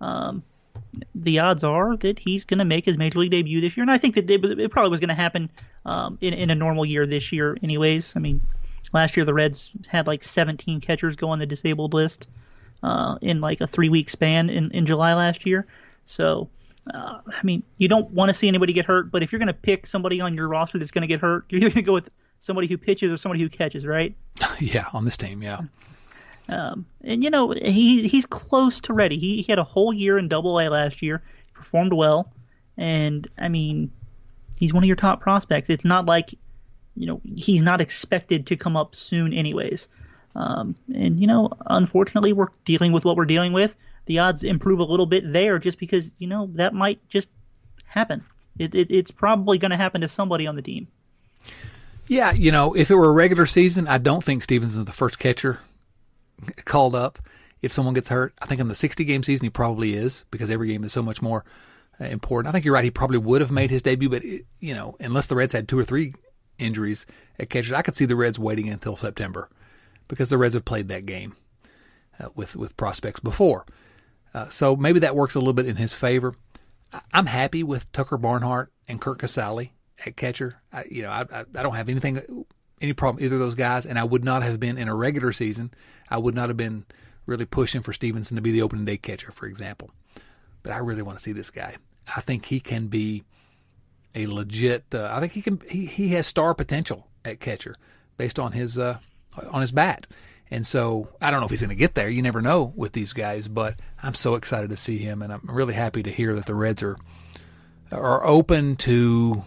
The odds are that he's going to make his major league debut this year, and I think that it probably was going to happen in a normal year this year anyways. I mean, last year the Reds had like 17 catchers go on the disabled list in like a 3-week span in July last year. So, I mean, you don't want to see anybody get hurt, but if you're going to pick somebody on your roster that's going to get hurt, you're going to go with somebody who pitches or somebody who catches, right? Yeah, on this team, yeah. And he's close to ready. He had a whole year in AA last year, performed well, and I mean, he's one of your top prospects. It's not like, he's not expected to come up soon, anyways. And unfortunately, we're dealing with what we're dealing with. The odds improve a little bit there, just because that might just happen. It's probably going to happen to somebody on the team. Yeah, if it were a regular season, I don't think Stevenson's the first catcher called up if someone gets hurt. I think in the 60-game season he probably is, because every game is so much more important. I think you're right. He probably would have made his debut, but unless the Reds had 2 or 3 injuries at catchers, I could see the Reds waiting until September, because the Reds have played that game with prospects before. So maybe that works a little bit in his favor. I'm happy with Tucker Barnhart and Kurt Casale at catcher. I don't have any problem with either of those guys, and I would not have been in a regular season. I would not have been really pushing for Stevenson to be the opening day catcher, for example. But I really want to see this guy. I think he can be a legit. I think he has star potential at catcher based on his bat. And so I don't know if he's going to get there. You never know with these guys, but I'm so excited to see him, and I'm really happy to hear that the Reds are open to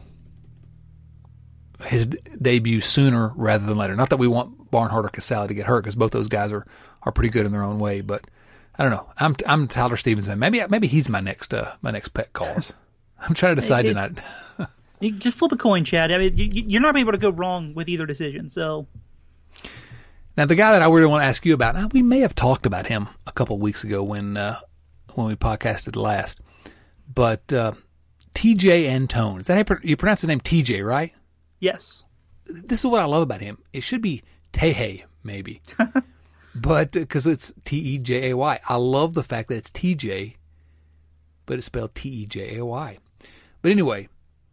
his debut sooner rather than later. Not that we want Barnhart or Casale to get hurt, because both those guys are pretty good in their own way. But I don't know. I'm Tyler Stevenson. Maybe he's my next pet cause. I'm trying to decide tonight. You just flip a coin, Chad. I mean, you're not able to go wrong with either decision. So. Now, the guy that I really want to ask you about, now we may have talked about him a couple of weeks ago when we podcasted last, but TJ Antone. Is that how you pronounce his name? TJ, right? Yes. This is what I love about him. It should be Tehei, maybe, but because it's Tejay. I love the fact that it's TJ, but it's spelled Tejay. But anyway,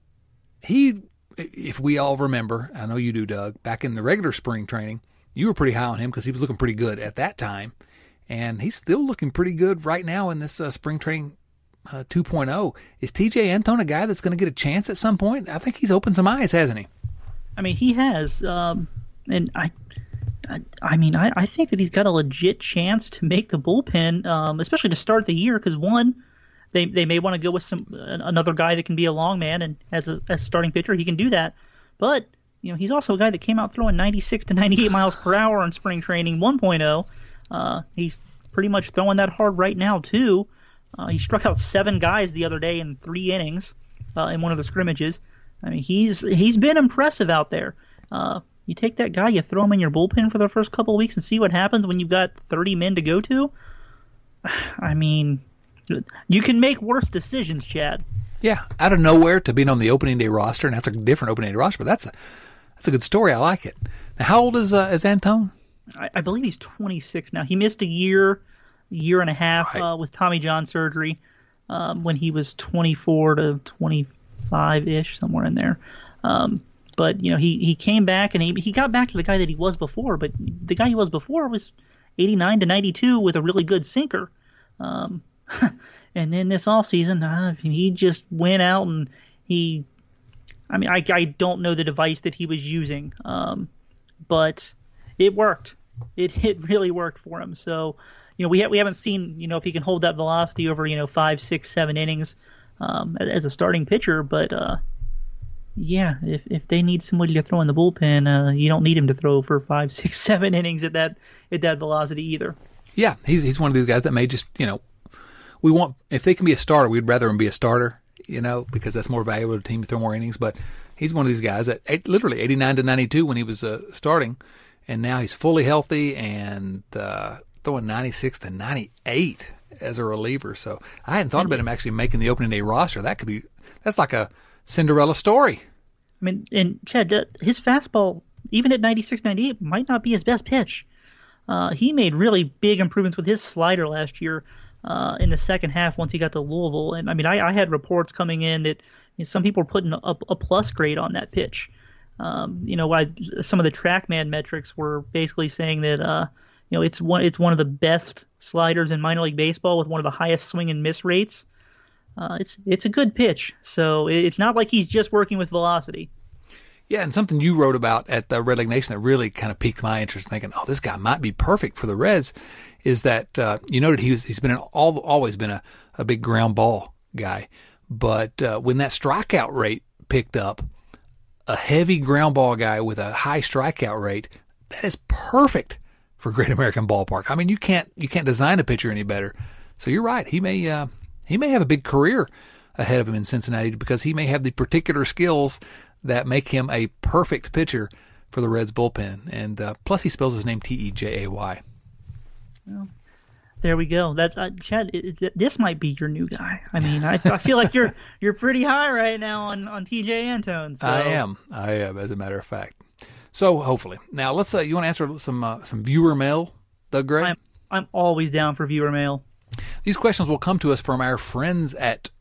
if we all remember, I know you do, Doug, back in the regular spring training, you were pretty high on him because he was looking pretty good at that time. And he's still looking pretty good right now in this spring training 2.0. Is TJ Antone a guy that's going to get a chance at some point? I think he's opened some eyes, hasn't he? I mean, he has. And I think that he's got a legit chance to make the bullpen, especially to start the year, because one, they may want to go with another guy that can be a long man, and as a starting pitcher, he can do that. But he's also a guy that came out throwing 96 to 98 miles per hour in spring training 1.0. He's pretty much throwing that hard right now, too. He struck out 7 guys the other day in 3 innings in one of the scrimmages. I mean, he's been impressive out there. You take that guy, you throw him in your bullpen for the first couple of weeks and see what happens when you've got 30 men to go to. I mean, you can make worse decisions, Chad. Yeah, out of nowhere to being on the opening day roster, and that's a different opening day roster, but that's a good story. I like it. Now, how old is Antone? I believe he's 26 now. He missed a year and a half with Tommy John surgery when he was 24 to 25-ish, somewhere in there. But he came back, and he got back to the guy that he was before. But the guy he was before was 89 to 92 with a really good sinker. And then this offseason, he just went out and I don't know the device that he was using, but it worked. It really worked for him. So, we haven't seen, if he can hold that velocity over, 5, 6, 7 innings as a starting pitcher. But, if they need somebody to throw in the bullpen, you don't need him to throw for 5, 6, 7 innings at that velocity either. Yeah, he's one of these guys that may just, we want, if they can be a starter, we'd rather him be a starter, because that's more valuable to the team to throw more innings. But he's one of these guys that literally 89 to 92 when he was starting, and now he's fully healthy and throwing 96 to 98 as a reliever. So I hadn't thought about him actually making the opening day roster. That's like a Cinderella story. I mean, and Chad, his fastball, even at 96, 98, might not be his best pitch. He made really big improvements with his slider last year in the second half once he got to Louisville. And I had reports coming in that some people were putting a plus grade on that pitch. Some of the TrackMan metrics were basically saying that it's one of the best sliders in minor league baseball with one of the highest swing and miss rates. It's a good pitch, so it's not like he's just working with velocity. Yeah, and something you wrote about at the Red Leg Nation that really kind of piqued my interest, thinking, this guy might be perfect for the Reds, is that you noted he's been always been a big ground ball guy, but when that strikeout rate picked up, a heavy ground ball guy with a high strikeout rate, that is perfect for Great American Ballpark. I mean, you can't design a pitcher any better. So you're right. He may have a big career ahead of him in Cincinnati because he may have the particular skills that make him a perfect pitcher for the Reds bullpen. And plus, he spells his name Tejay. Well, there we go. Chad, this might be your new guy. I mean, I feel like you're pretty high right now on TJ Antone. So. I am, as a matter of fact. So hopefully, now let's. You want to answer some viewer mail, Doug Gray? I'm always down for viewer mail. These questions will come to us from our friends at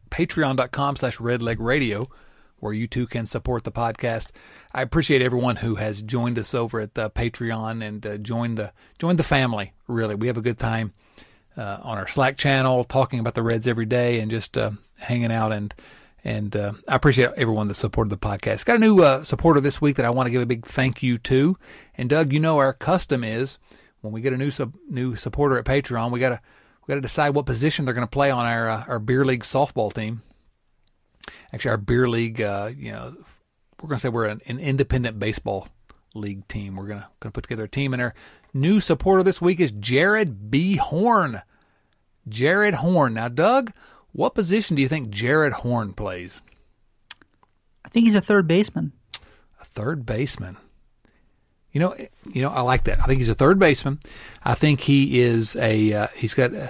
patreon.com/redlegradio, where you too can support the podcast. I appreciate everyone who has joined us over at the Patreon and joined the family. Really, we have a good time on our Slack channel, talking about the Reds every day, and just hanging out and And I appreciate everyone that supported the podcast. Got a new supporter this week that I want to give a big thank you to. And Doug, you know our custom is when we get a new supporter at Patreon, we got to decide what position they're going to play on our beer league softball team. Actually, our beer league, we're going to say we're an independent baseball league team. We're going to put together a team, and our new supporter this week is Jared B. Horn. Jared Horn. Now, Doug, what position do you think Jared Horn plays? I think he's a third baseman. A third baseman. You know, I like that. I think he's a third baseman. I think he is his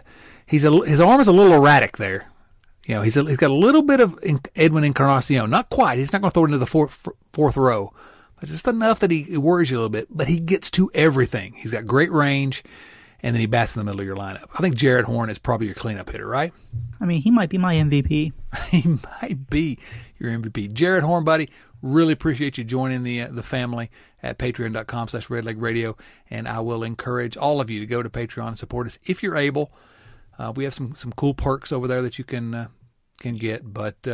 arm is a little erratic there. You know, he's got a little bit of Edwin Encarnacion. Not quite. He's not going to throw it into the fourth row, but just enough that he worries you a little bit. But he gets to everything. He's got great range, and then he bats in the middle of your lineup. I think Jared Horn is probably your cleanup hitter, right? I mean, he might be my MVP. He might be your MVP. Jared Horn, buddy, really appreciate you joining the family at patreon.com/redlegradio, and I will encourage all of you to go to Patreon and support us if you're able. We have some cool perks over there that you can get, but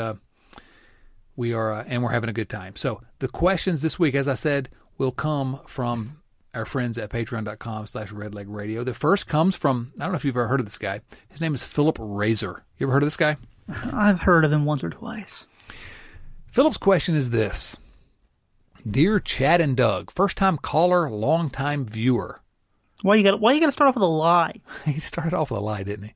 we are and we're having a good time. So the questions this week, as I said, will come from our friends at patreon.com/redlegradio. The first comes from, I don't know if you've ever heard of this guy. His name is Philip Razor. You ever heard of this guy? I've heard of him once or twice. Philip's question is this. Dear Chad and Doug, first-time caller, long-time viewer. Why you got to start off with a lie? He started off with a lie, didn't he?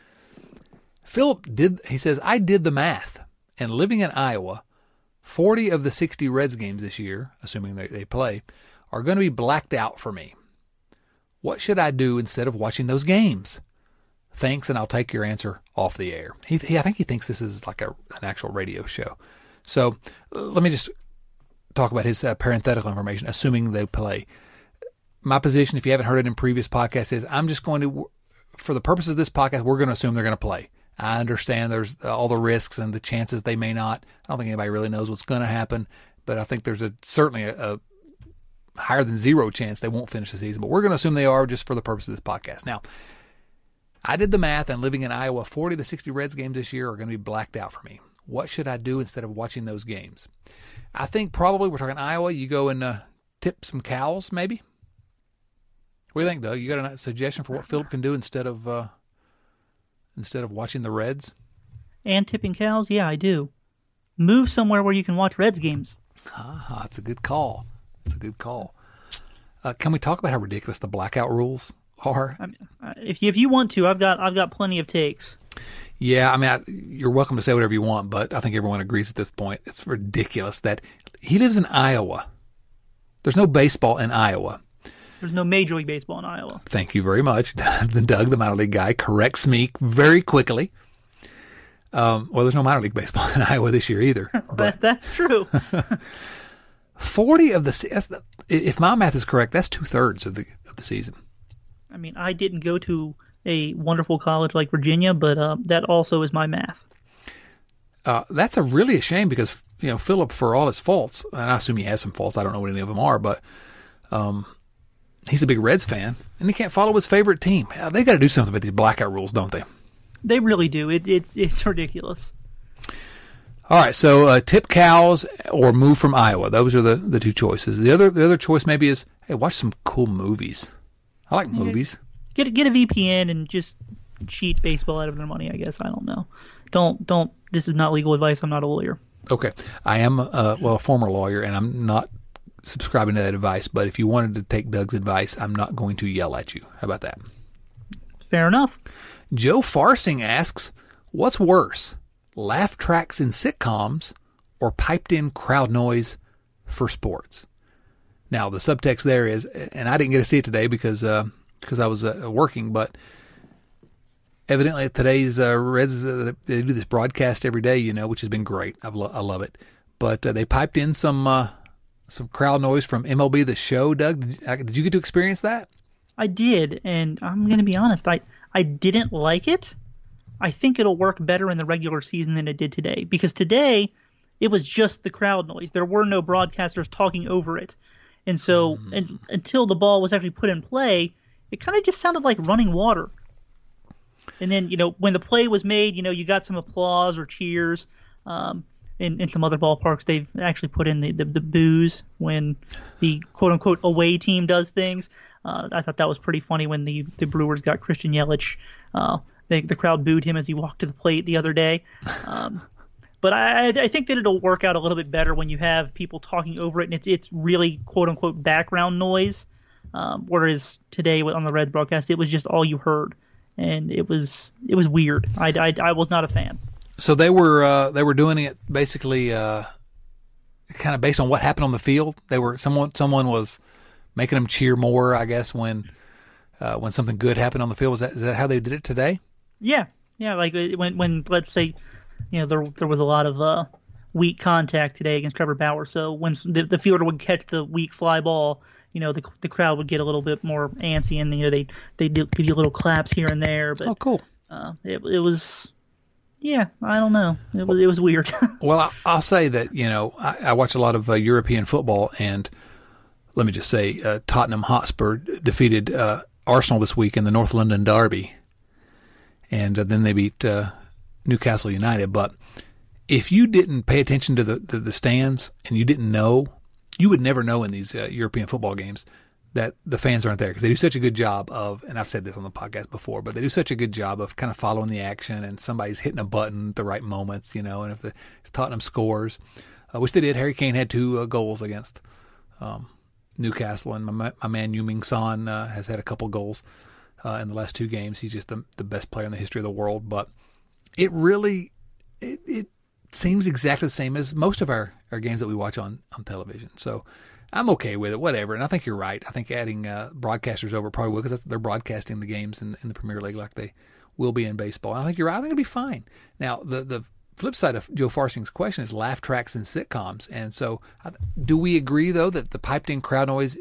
Philip says, I did the math, and living in Iowa, 40 of the 60 Reds games this year, assuming they play, are going to be blacked out for me. What should I do instead of watching those games? Thanks, and I'll take your answer off the air. I think he thinks this is like an actual radio show. So let me just talk about his parenthetical information, assuming they play. My position, if you haven't heard it in previous podcasts, is I'm just going to, for the purposes of this podcast, we're going to assume they're going to play. I understand there's all the risks and the chances they may not. I don't think anybody really knows what's going to happen, but I think there's certainly a higher than zero chance they won't finish the season. But we're going to assume they are just for the purpose of this podcast. Now, I did the math, and living in Iowa, 40 of the 60 Reds games this year are going to be blacked out for me. What should I do instead of watching those games? I think probably, we're talking Iowa, you go and tip some cows, maybe? What do you think, Doug? You got a suggestion for what Philip can do instead of watching the Reds? And tipping cows? Yeah, I do. Move somewhere where you can watch Reds games. It's a good call. Can we talk about how ridiculous the blackout rules are? I mean, if you want to, I've got plenty of takes. Yeah, I mean, you're welcome to say whatever you want, but I think everyone agrees at this point. It's ridiculous that he lives in Iowa. There's no baseball in Iowa. There's no Major League Baseball in Iowa. Thank you very much. Doug, the minor league guy, corrects me very quickly. Well, there's no minor league baseball in Iowa this year either. But that's true. 40 of the, if my math is correct, that's 2/3 of the season. I mean, I didn't go to a wonderful college like Virginia, but that also is my math. That's really a shame because, Philip, for all his faults, and I assume he has some faults, I don't know what any of them are, but he's a big Reds fan, and he can't follow his favorite team. They got to do something about these blackout rules, don't they? They really do. It's ridiculous. All right, so tip cows or move from Iowa. Those are the two choices. The other choice maybe is, hey, watch some cool movies. I like movies. Get a VPN and just cheat baseball out of their money, I guess. I don't know. Don't. This is not legal advice. I'm not a lawyer. Okay. I am, a former lawyer, and I'm not subscribing to that advice. But if you wanted to take Doug's advice, I'm not going to yell at you. How about that? Fair enough. Joe Farsing asks, what's worse, laugh tracks in sitcoms or piped-in crowd noise for sports? Now, the subtext there is, and I didn't get to see it today because I was working, but evidently today's Reds, they do this broadcast every day, which has been great. I love it. But they piped in some crowd noise from MLB The Show. Doug, did you get to experience that? I did, and I'm going to be honest, I didn't like it. I think it'll work better in the regular season than it did today, because today it was just the crowd noise. There were no broadcasters talking over it. And so until the ball was actually put in play, it kind of just sounded like running water. And then, when the play was made, you got some applause or cheers. in some other ballparks, they've actually put in the boos when the quote-unquote away team does things. I thought that was pretty funny when the Brewers got Christian Yelich. The crowd booed him as he walked to the plate the other day. But I think that it'll work out a little bit better when you have people talking over it, and it's really quote-unquote background noise. Whereas today on the Reds broadcast, it was just all you heard, and it was weird. I was not a fan. So they were doing it basically kind of based on what happened on the field. Someone was making them cheer more, I guess, when something good happened on the field. Is that how they did it today? Yeah. Like when let's say, there was a lot of weak contact today against Trevor Bauer. So when the fielder would catch the weak fly ball, the crowd would get a little bit more antsy, and they give you little claps here and there. But cool. It was. Yeah, I don't know. It was weird. Well, I'll say that, I watch a lot of European football, and let me just say Tottenham Hotspur defeated Arsenal this week in the North London Derby, and then they beat Newcastle United. But if you didn't pay attention to the stands and you didn't know, you would never know in these European football games that the fans aren't there, because they do such a good job of, and I've said this on the podcast before, but they do such a good job of kind of following the action, and somebody's hitting a button at the right moments, and if Tottenham scores, which they did. Harry Kane had 2 goals against Newcastle, and my man Heung-min Son has had a couple goals in the last 2 games. He's just the best player in the history of the world, but it really it seems exactly the same as most of our games that we watch on television. So I'm okay with it, whatever. And I think you're right. I think adding broadcasters over probably will, because they're broadcasting the games in the Premier League like they will be in baseball. And I think you're right. I think it'll be fine. Now, the flip side of Joe Farsing's question is laugh tracks and sitcoms. And so do we agree, though, that the piped-in crowd noise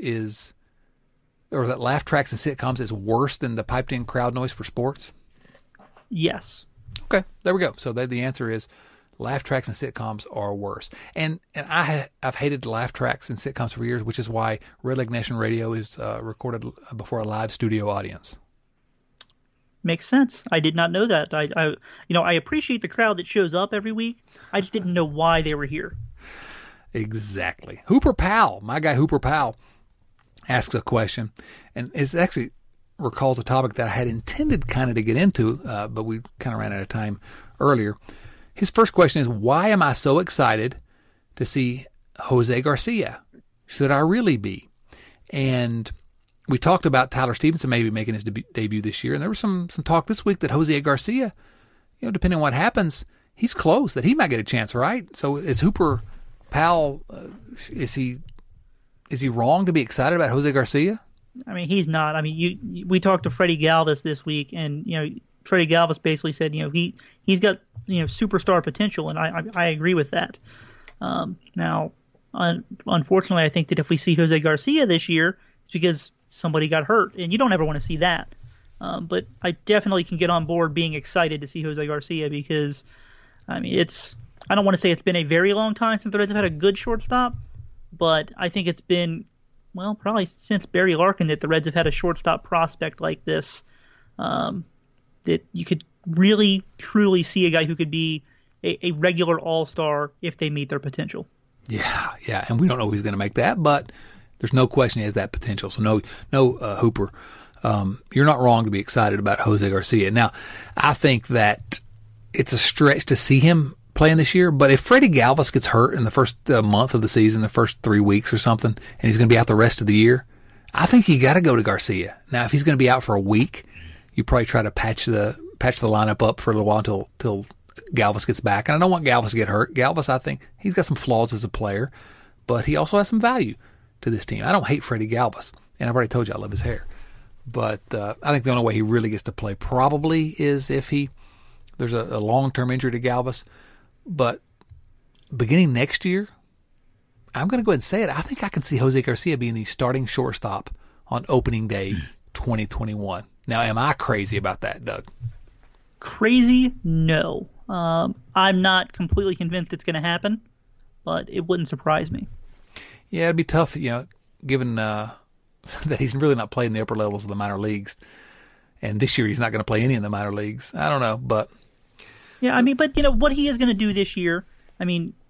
or that laugh tracks and sitcoms is worse than the piped-in crowd noise for sports? Yes. Okay, there we go. So the answer is laugh tracks and sitcoms are worse. And I've hated laugh tracks and sitcoms for years, which is why Red Leg Nation Radio is recorded before a live studio audience. Makes sense. I did not know that. I appreciate the crowd that shows up every week. I just didn't know why they were here. Exactly. Hooper Powell, my guy Hooper Powell, asks a question, and it actually recalls a topic that I had intended kind of to get into, but we kind of ran out of time earlier. His first question is, why am I so excited to see Jose Garcia? Should I really be? And we talked about Tyler Stevenson maybe making his debut this year, and there was some talk this week that Jose Garcia, depending on what happens, he's close, that he might get a chance, right? So is Hooper Powell, is he wrong to be excited about Jose Garcia? I mean, he's not. I mean, we talked to Freddie Galvis this week, and Freddie Galvis basically said, he's got superstar potential, and I agree with that. Now, unfortunately, I think that if we see Jose Garcia this year, it's because somebody got hurt, and you don't ever want to see that. But I definitely can get on board being excited to see Jose Garcia, because I mean, I don't want to say it's been a very long time since the Reds have had a good shortstop, but I think it's been, probably since Barry Larkin that the Reds have had a shortstop prospect like this, that you could really, truly see a guy who could be a regular all-star if they meet their potential. Yeah, and we don't know who's going to make that, but there's no question he has that potential. So no, Hooper, you're not wrong to be excited about Jose Garcia. Now, I think that it's a stretch to see him playing this year, but if Freddie Galvis gets hurt in the first month of the season, the first 3 weeks or something, and he's going to be out the rest of the year, I think you got to go to Garcia. Now, if he's going to be out for a week, you probably try to patch the lineup up for a little while until Galvis gets back. And I don't want Galvis to get hurt. Galvis, I think he's got some flaws as a player, but he also has some value to this team. I don't hate Freddie Galvis, and I've already told you I love his hair. But I think the only way he really gets to play probably is if there's a long-term injury to Galvis. But beginning next year, I'm going to go ahead and say it. I think I can see Jose Garcia being the starting shortstop on opening day 2021. Now, am I crazy about that, Doug? Crazy? No. I'm not completely convinced it's going to happen, but it wouldn't surprise me. Yeah, it'd be tough, given that he's really not playing the upper levels of the minor leagues. And this year he's not going to play any in the minor leagues. I don't know, but... Yeah, I mean, but, what he is going to do this year, I mean,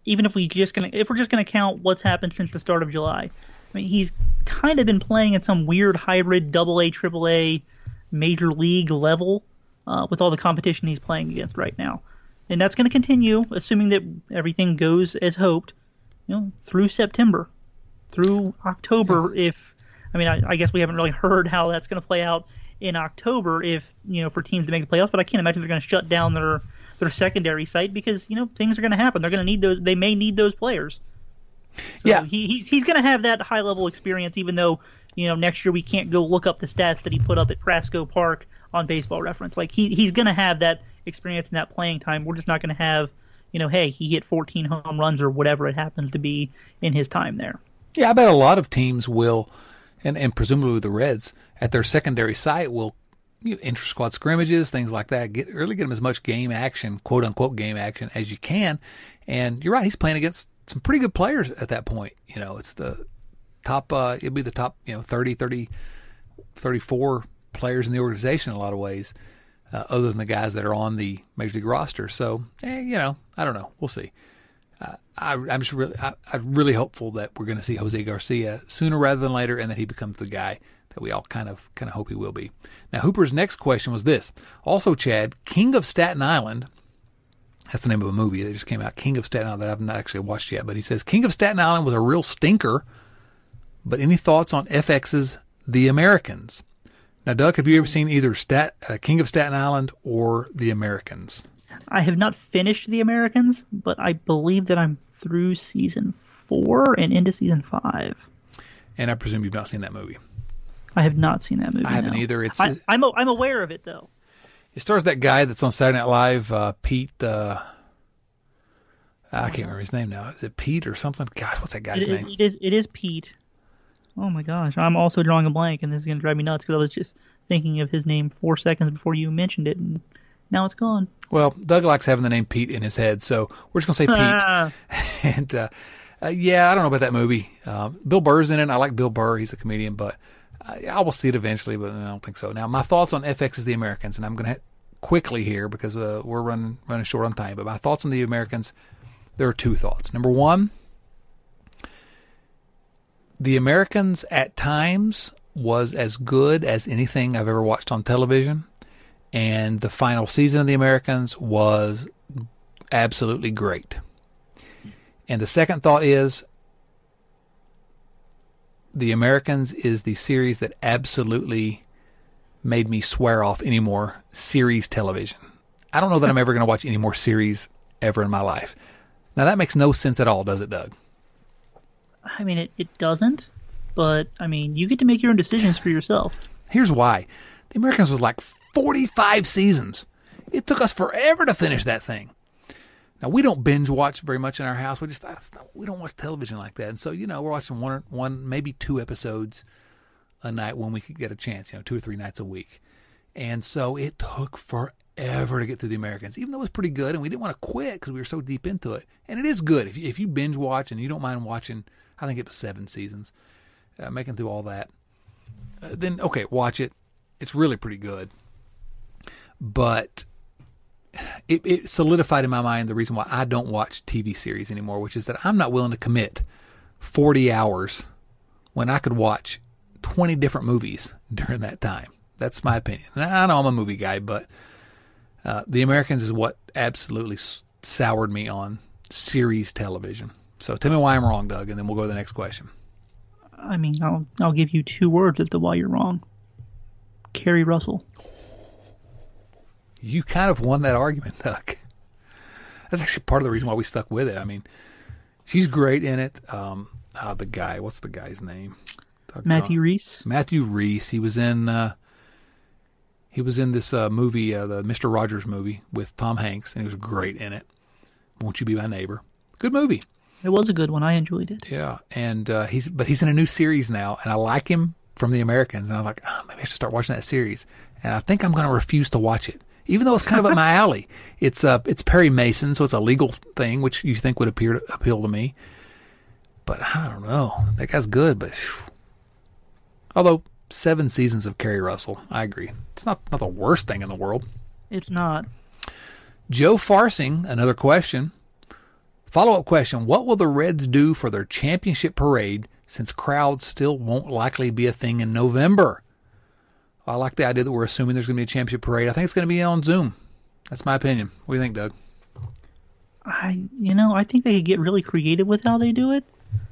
even if we're just gonna count what's happened since the start of July. I mean, he's kind of been playing at some weird hybrid AA, AAA, major league level with all the competition he's playing against right now. And that's going to continue, assuming that everything goes as hoped, through September, through October. Yeah. I guess we haven't really heard how that's going to play out in October for teams to make the playoffs, but I can't imagine they're going to shut down their secondary site because, things are going to happen. They're going to need those. They may need those players. So yeah, he's going to have that high level experience, even though next year we can't go look up the stats that he put up at Prasco Park on Baseball Reference. Like he's going to have that experience and that playing time. We're just not going to have hey, he hit 14 home runs or whatever it happens to be in his time there. Yeah, I bet a lot of teams will, and presumably the Reds at their secondary site will inter-squad scrimmages, things like that. Really get him as much game action, quote unquote game action, as you can. And you're right, he's playing against some pretty good players at that point. It's the top, it'll be the top, 30, 34 players in the organization in a lot of ways, other than the guys that are on the Major League roster. So, I don't know. We'll see. I'm really hopeful that we're going to see Jose Garcia sooner rather than later, and that he becomes the guy that we all kind of hope he will be. Now, Hooper's next question was this. Also, Chad, King of Staten Island. That's the name of a movie that just came out, King of Staten Island, that I've not actually watched yet. But he says, King of Staten Island was a real stinker, but any thoughts on FX's The Americans? Now, Doug, have you ever seen either King of Staten Island or The Americans? I have not finished The Americans, but I believe that I'm through season 4 and into season 5. And I presume you've not seen that movie. I have not seen that movie. I haven't either. I'm aware of it, though. It stars that guy that's on Saturday Night Live, Pete. I can't remember his name now. Is it Pete or something? God, what's that guy's name? It is Pete. Oh my gosh, I'm also drawing a blank, and this is going to drive me nuts because I was just thinking of his name 4 seconds before you mentioned it, and now it's gone. Well, Doug likes having the name Pete in his head, so we're just going to say Pete. And I don't know about that movie. Bill Burr's in it. I like Bill Burr. He's a comedian, but I will see it eventually, but I don't think so. Now, my thoughts on FX's The Americans, and I'm going to quickly here because we're running short on time, but my thoughts on The Americans, there are 2 thoughts. Number 1, The Americans at times was as good as anything I've ever watched on television, and the final season of The Americans was absolutely great. And the second thought is, The Americans is the series that absolutely made me swear off any more series television. I don't know that I'm ever going to watch any more series ever in my life. Now, that makes no sense at all, does it, Doug? I mean, it doesn't, but, you get to make your own decisions for yourself. Here's why. The Americans was like 45 seasons. It took us forever to finish that thing. Now, we don't binge watch very much in our house. We don't watch television like that. And so, we're watching one, maybe 2 episodes a night when we could get a chance, 2 or 3 nights a week. And so it took forever to get through The Americans, even though it was pretty good. And we didn't want to quit because we were so deep into it. And it is good. If you binge watch and you don't mind watching, I think it was 7 seasons, making through all that, then, okay, watch it. It's really pretty good. But it solidified in my mind the reason why I don't watch TV series anymore, which is that I'm not willing to commit 40 hours when I could watch 20 different movies during that time. That's my opinion. And I know I'm a movie guy, but The Americans is what absolutely soured me on series television. So tell me why I'm wrong, Doug, and then we'll go to the next question. I'll give you 2 words as to why you're wrong. Kerry Russell. You kind of won that argument, Doug. That's actually part of the reason why we stuck with it. She's great in it. The guy, what's the guy's name? Matthew Rhys. Matthew Rhys. He was in this movie, the Mr. Rogers movie with Tom Hanks, and he was great in it. Won't You Be My Neighbor? Good movie. It was a good one. I enjoyed it. Yeah, and he's in a new series now, and I like him from The Americans, and I'm like, maybe I should start watching that series. And I think I'm going to refuse to watch it, even though it's kind of up my alley. It's Perry Mason, so it's a legal thing, which you think would appeal to me. But I don't know. That guy's good, but although 7 seasons of Kerry Russell, I agree. It's not the worst thing in the world. It's not. Joe Farsing, another question. Follow-up question, what will the Reds do for their championship parade since crowds still won't likely be a thing in November? I like the idea that we're assuming there's going to be a championship parade. I think it's going to be on Zoom. That's my opinion. What do you think, Doug? I think they could get really creative with how they do it.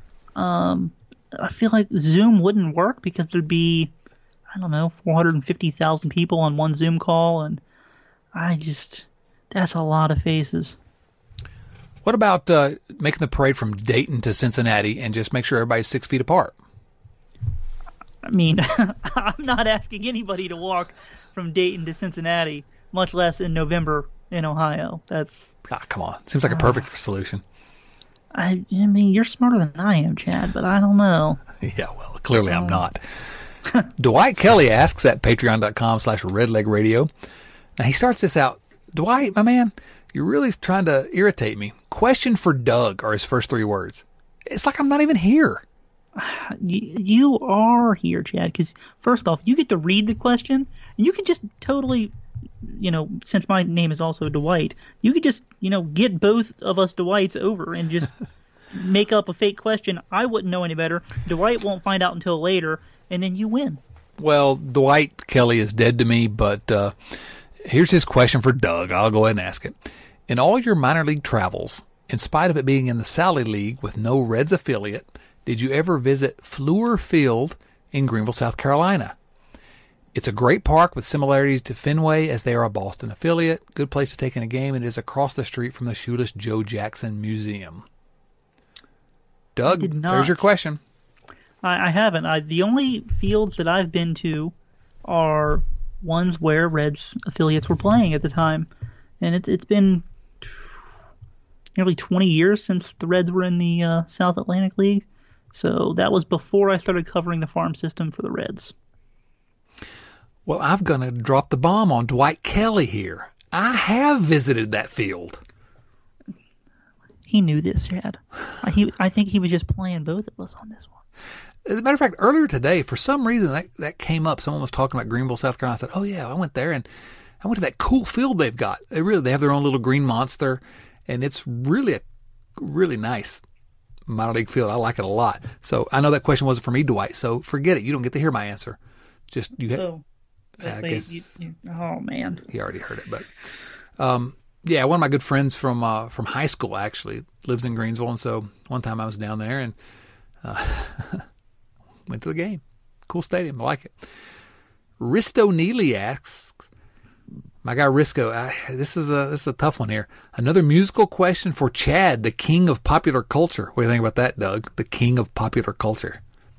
I feel like Zoom wouldn't work because there'd be, 450,000 people on one Zoom call, and that's a lot of faces. What about making the parade from Dayton to Cincinnati and just make sure everybody's 6 feet apart? I mean, I'm not asking anybody to walk from Dayton to Cincinnati, much less in November in Ohio. Come on. Seems like a perfect solution. I mean, you're smarter than I am, Chad, but I don't know. Yeah, well, clearly I'm not. Dwight Kelly asks at patreon.com/redlegradio. Now, he starts this out. Dwight, my man, you're really trying to irritate me. Question for Doug are his first 3 words. It's like I'm not even here. You are here, Chad, because first off, you get to read the question, and you can just totally, since my name is also Dwight, you could just, get both of us Dwights over and just make up a fake question. I wouldn't know any better. Dwight won't find out until later, and then you win. Well, Dwight Kelly is dead to me, but here's his question for Doug. I'll go ahead and ask it. In all your minor league travels, in spite of it being in the Sally League with no Reds affiliate, did you ever visit Fluor Field in Greenville, South Carolina? It's a great park with similarities to Fenway as they are a Boston affiliate. Good place to take in a game, and it is across the street from the Shoeless Joe Jackson Museum. Doug, there's your question. I haven't. The only fields that I've been to are ones where Reds affiliates were playing at the time. And it's been nearly 20 years since the Reds were in the South Atlantic League. So that was before I started covering the farm system for the Reds. Well, I'm going to drop the bomb on Dwight Kelly here. I have visited that field. He knew this, Chad. I think he was just playing both of us on this one. As a matter of fact, earlier today, for some reason, that came up. Someone was talking about Greenville, South Carolina. I said, oh, yeah, I went there, and I went to that cool field they've got. They have their own little green monster, and it's really a really nice minor league field. I like it a lot. So I know that question wasn't for me, Dwight, so forget it. You don't get to hear my answer. Just you. I guess oh, man. He already heard it. But, yeah, one of my good friends from high school actually lives in Greensville, and so one time I was down there and went to the game. Cool stadium. I like it. Risto Neely asks, my guy Risco, this is a tough one here. Another musical question for Chad, the king of popular culture. What do you think about that, Doug? The king of popular culture.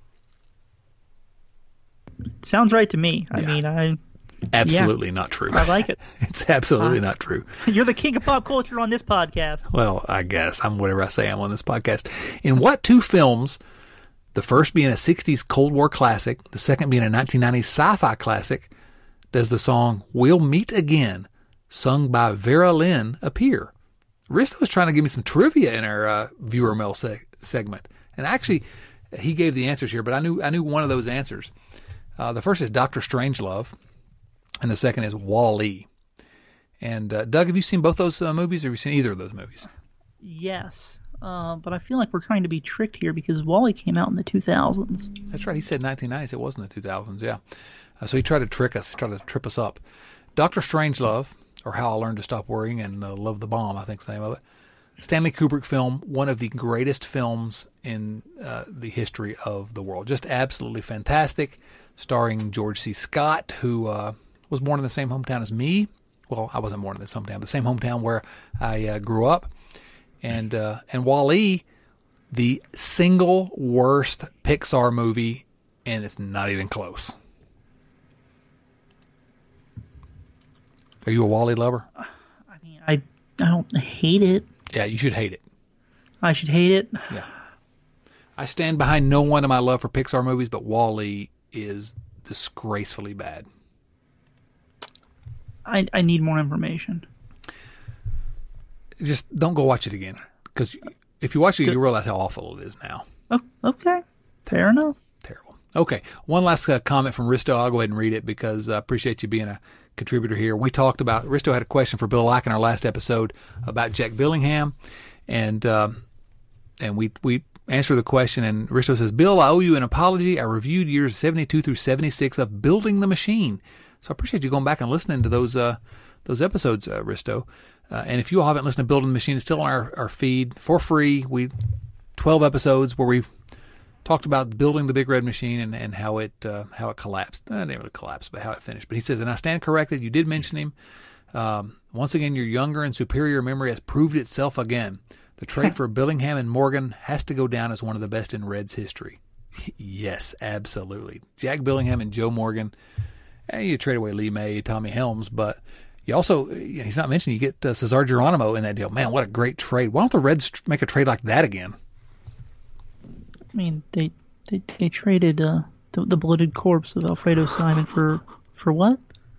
Sounds right to me. Yeah. I mean, absolutely not true. I like it. It's absolutely not true. You're the king of pop culture on this podcast. Well, I guess I'm whatever I say I'm on this podcast. In what 2 films, the first being a 60s Cold War classic, the second being a 1990s sci-fi classic, does the song We'll Meet Again, sung by Vera Lynn, appear? Risto was trying to give me some trivia in our viewer mail segment. And actually, he gave the answers here, but I knew one of those answers. The first is Dr. Strangelove, and the second is Wall-E. And Doug, have you seen both those movies, or have you seen either of those movies? Yes, but I feel like we're trying to be tricked here because Wall-E came out in the 2000s. That's right. He said 1990s. It was in the 2000s, yeah. So he tried to trick us, tried to trip us up. Dr. Strangelove, or How I Learned to Stop Worrying and Love the Bomb, I think is the name of it. Stanley Kubrick film, one of the greatest films in the history of the world. Just absolutely fantastic, starring George C. Scott, who was born in the same hometown as me. Well, I wasn't born in this hometown, but the same hometown where I grew up. And Wall-E, the single worst Pixar movie, and it's not even close. Are you a Wall-E lover? I mean, I don't hate it. Yeah, you should hate it. I should hate it? Yeah. I stand behind no one in my love for Pixar movies, but Wall-E is disgracefully bad. I need more information. Just don't go watch it again, because if you watch it, you realize how awful it is now. Oh, okay. Fair enough. Terrible. Okay, one last comment from Risto. I'll go ahead and read it because I appreciate you being a contributor here. We talked about, Risto had a question for Bill Ike in our last episode about Jack Billingham, And we answer the question, and Risto says, Bill, I owe you an apology. I reviewed years 72 through 76 of Building the Machine. So I appreciate you going back and listening to those episodes, Risto. And if you all haven't listened to Building the Machine, it's still on our feed for free. 12 episodes where we've talked about building the Big Red Machine and how it collapsed. It didn't really collapse, but how it finished. But he says, and I stand corrected. You did mention him. Once again, your younger and superior memory has proved itself again. The trade for Billingham and Morgan has to go down as one of the best in Reds history. Yes, absolutely. Jack Billingham and Joe Morgan. You trade away Lee May, Tommy Helms, but you also, he's not mentioning, you get Cesar Geronimo in that deal. Man, what a great trade. Why don't the Reds make a trade like that again? I mean, they traded the bloated corpse of Alfredo Simon for what?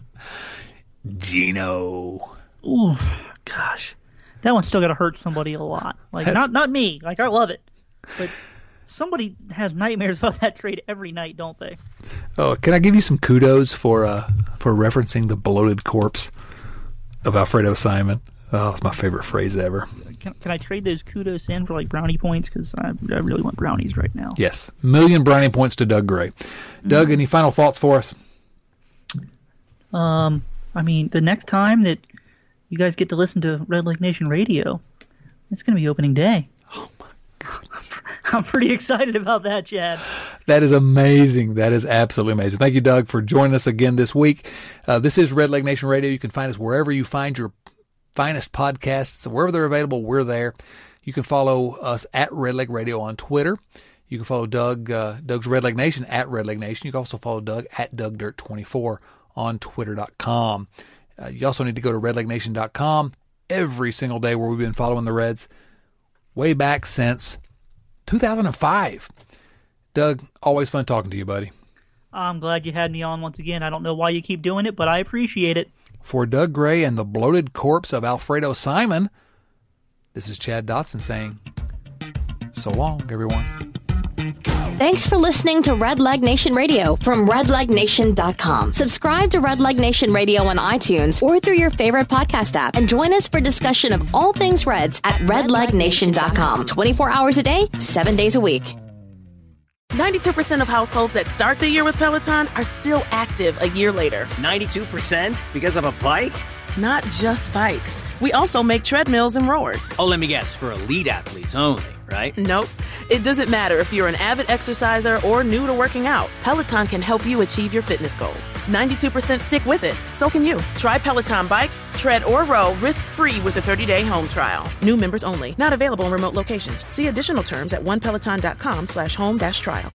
Gino. Ooh, gosh. That one's still got to hurt somebody a lot. Like, not me. Like, I love it. But somebody has nightmares about that trade every night, don't they? Oh, can I give you some kudos for referencing the bloated corpse of Alfredo Simon? Oh, it's my favorite phrase ever. Can I trade those kudos in for, like, brownie points? Because I really want brownies right now. Yes. 1,000,000 brownie points to Doug Gray. Doug, any final thoughts for us? I mean, the next time that you guys get to listen to Red Leg Nation Radio, it's going to be opening day. Oh, my goodness. I'm pretty excited about that, Chad. That is amazing. That is absolutely amazing. Thank you, Doug, for joining us again this week. This is Red Leg Nation Radio. You can find us wherever you find your finest podcasts. Wherever they're available, we're there. You can follow us at Red Leg Radio on Twitter. You can follow Doug's Red Leg Nation at Red Leg Nation. You can also follow Doug at DougDirt24 on Twitter.com. You also need to go to RedLegNation.com every single day where we've been following the Reds way back since 2005. Doug, always fun talking to you, buddy. I'm glad you had me on once again. I don't know why you keep doing it, but I appreciate it. For Doug Gray and the bloated corpse of Alfredo Simon, this is Chad Dotson saying, so long, everyone. Thanks for listening to Red Leg Nation Radio from RedLegNation.com. Subscribe to Red Leg Nation Radio on iTunes or through your favorite podcast app and join us for discussion of all things Reds at RedLegNation.com. 24 hours a day, 7 days a week. 92% of households that start the year with Peloton are still active a year later. 92% because of a bike? Not just bikes. We also make treadmills and rowers. Oh, let me guess, for elite athletes only, right? Nope. It doesn't matter if you're an avid exerciser or new to working out. Peloton can help you achieve your fitness goals. 92% stick with it. So can you. Try Peloton bikes, tread or row risk-free with a 30-day home trial. New members only. Not available in remote locations. See additional terms at onepeloton.com/home-trial.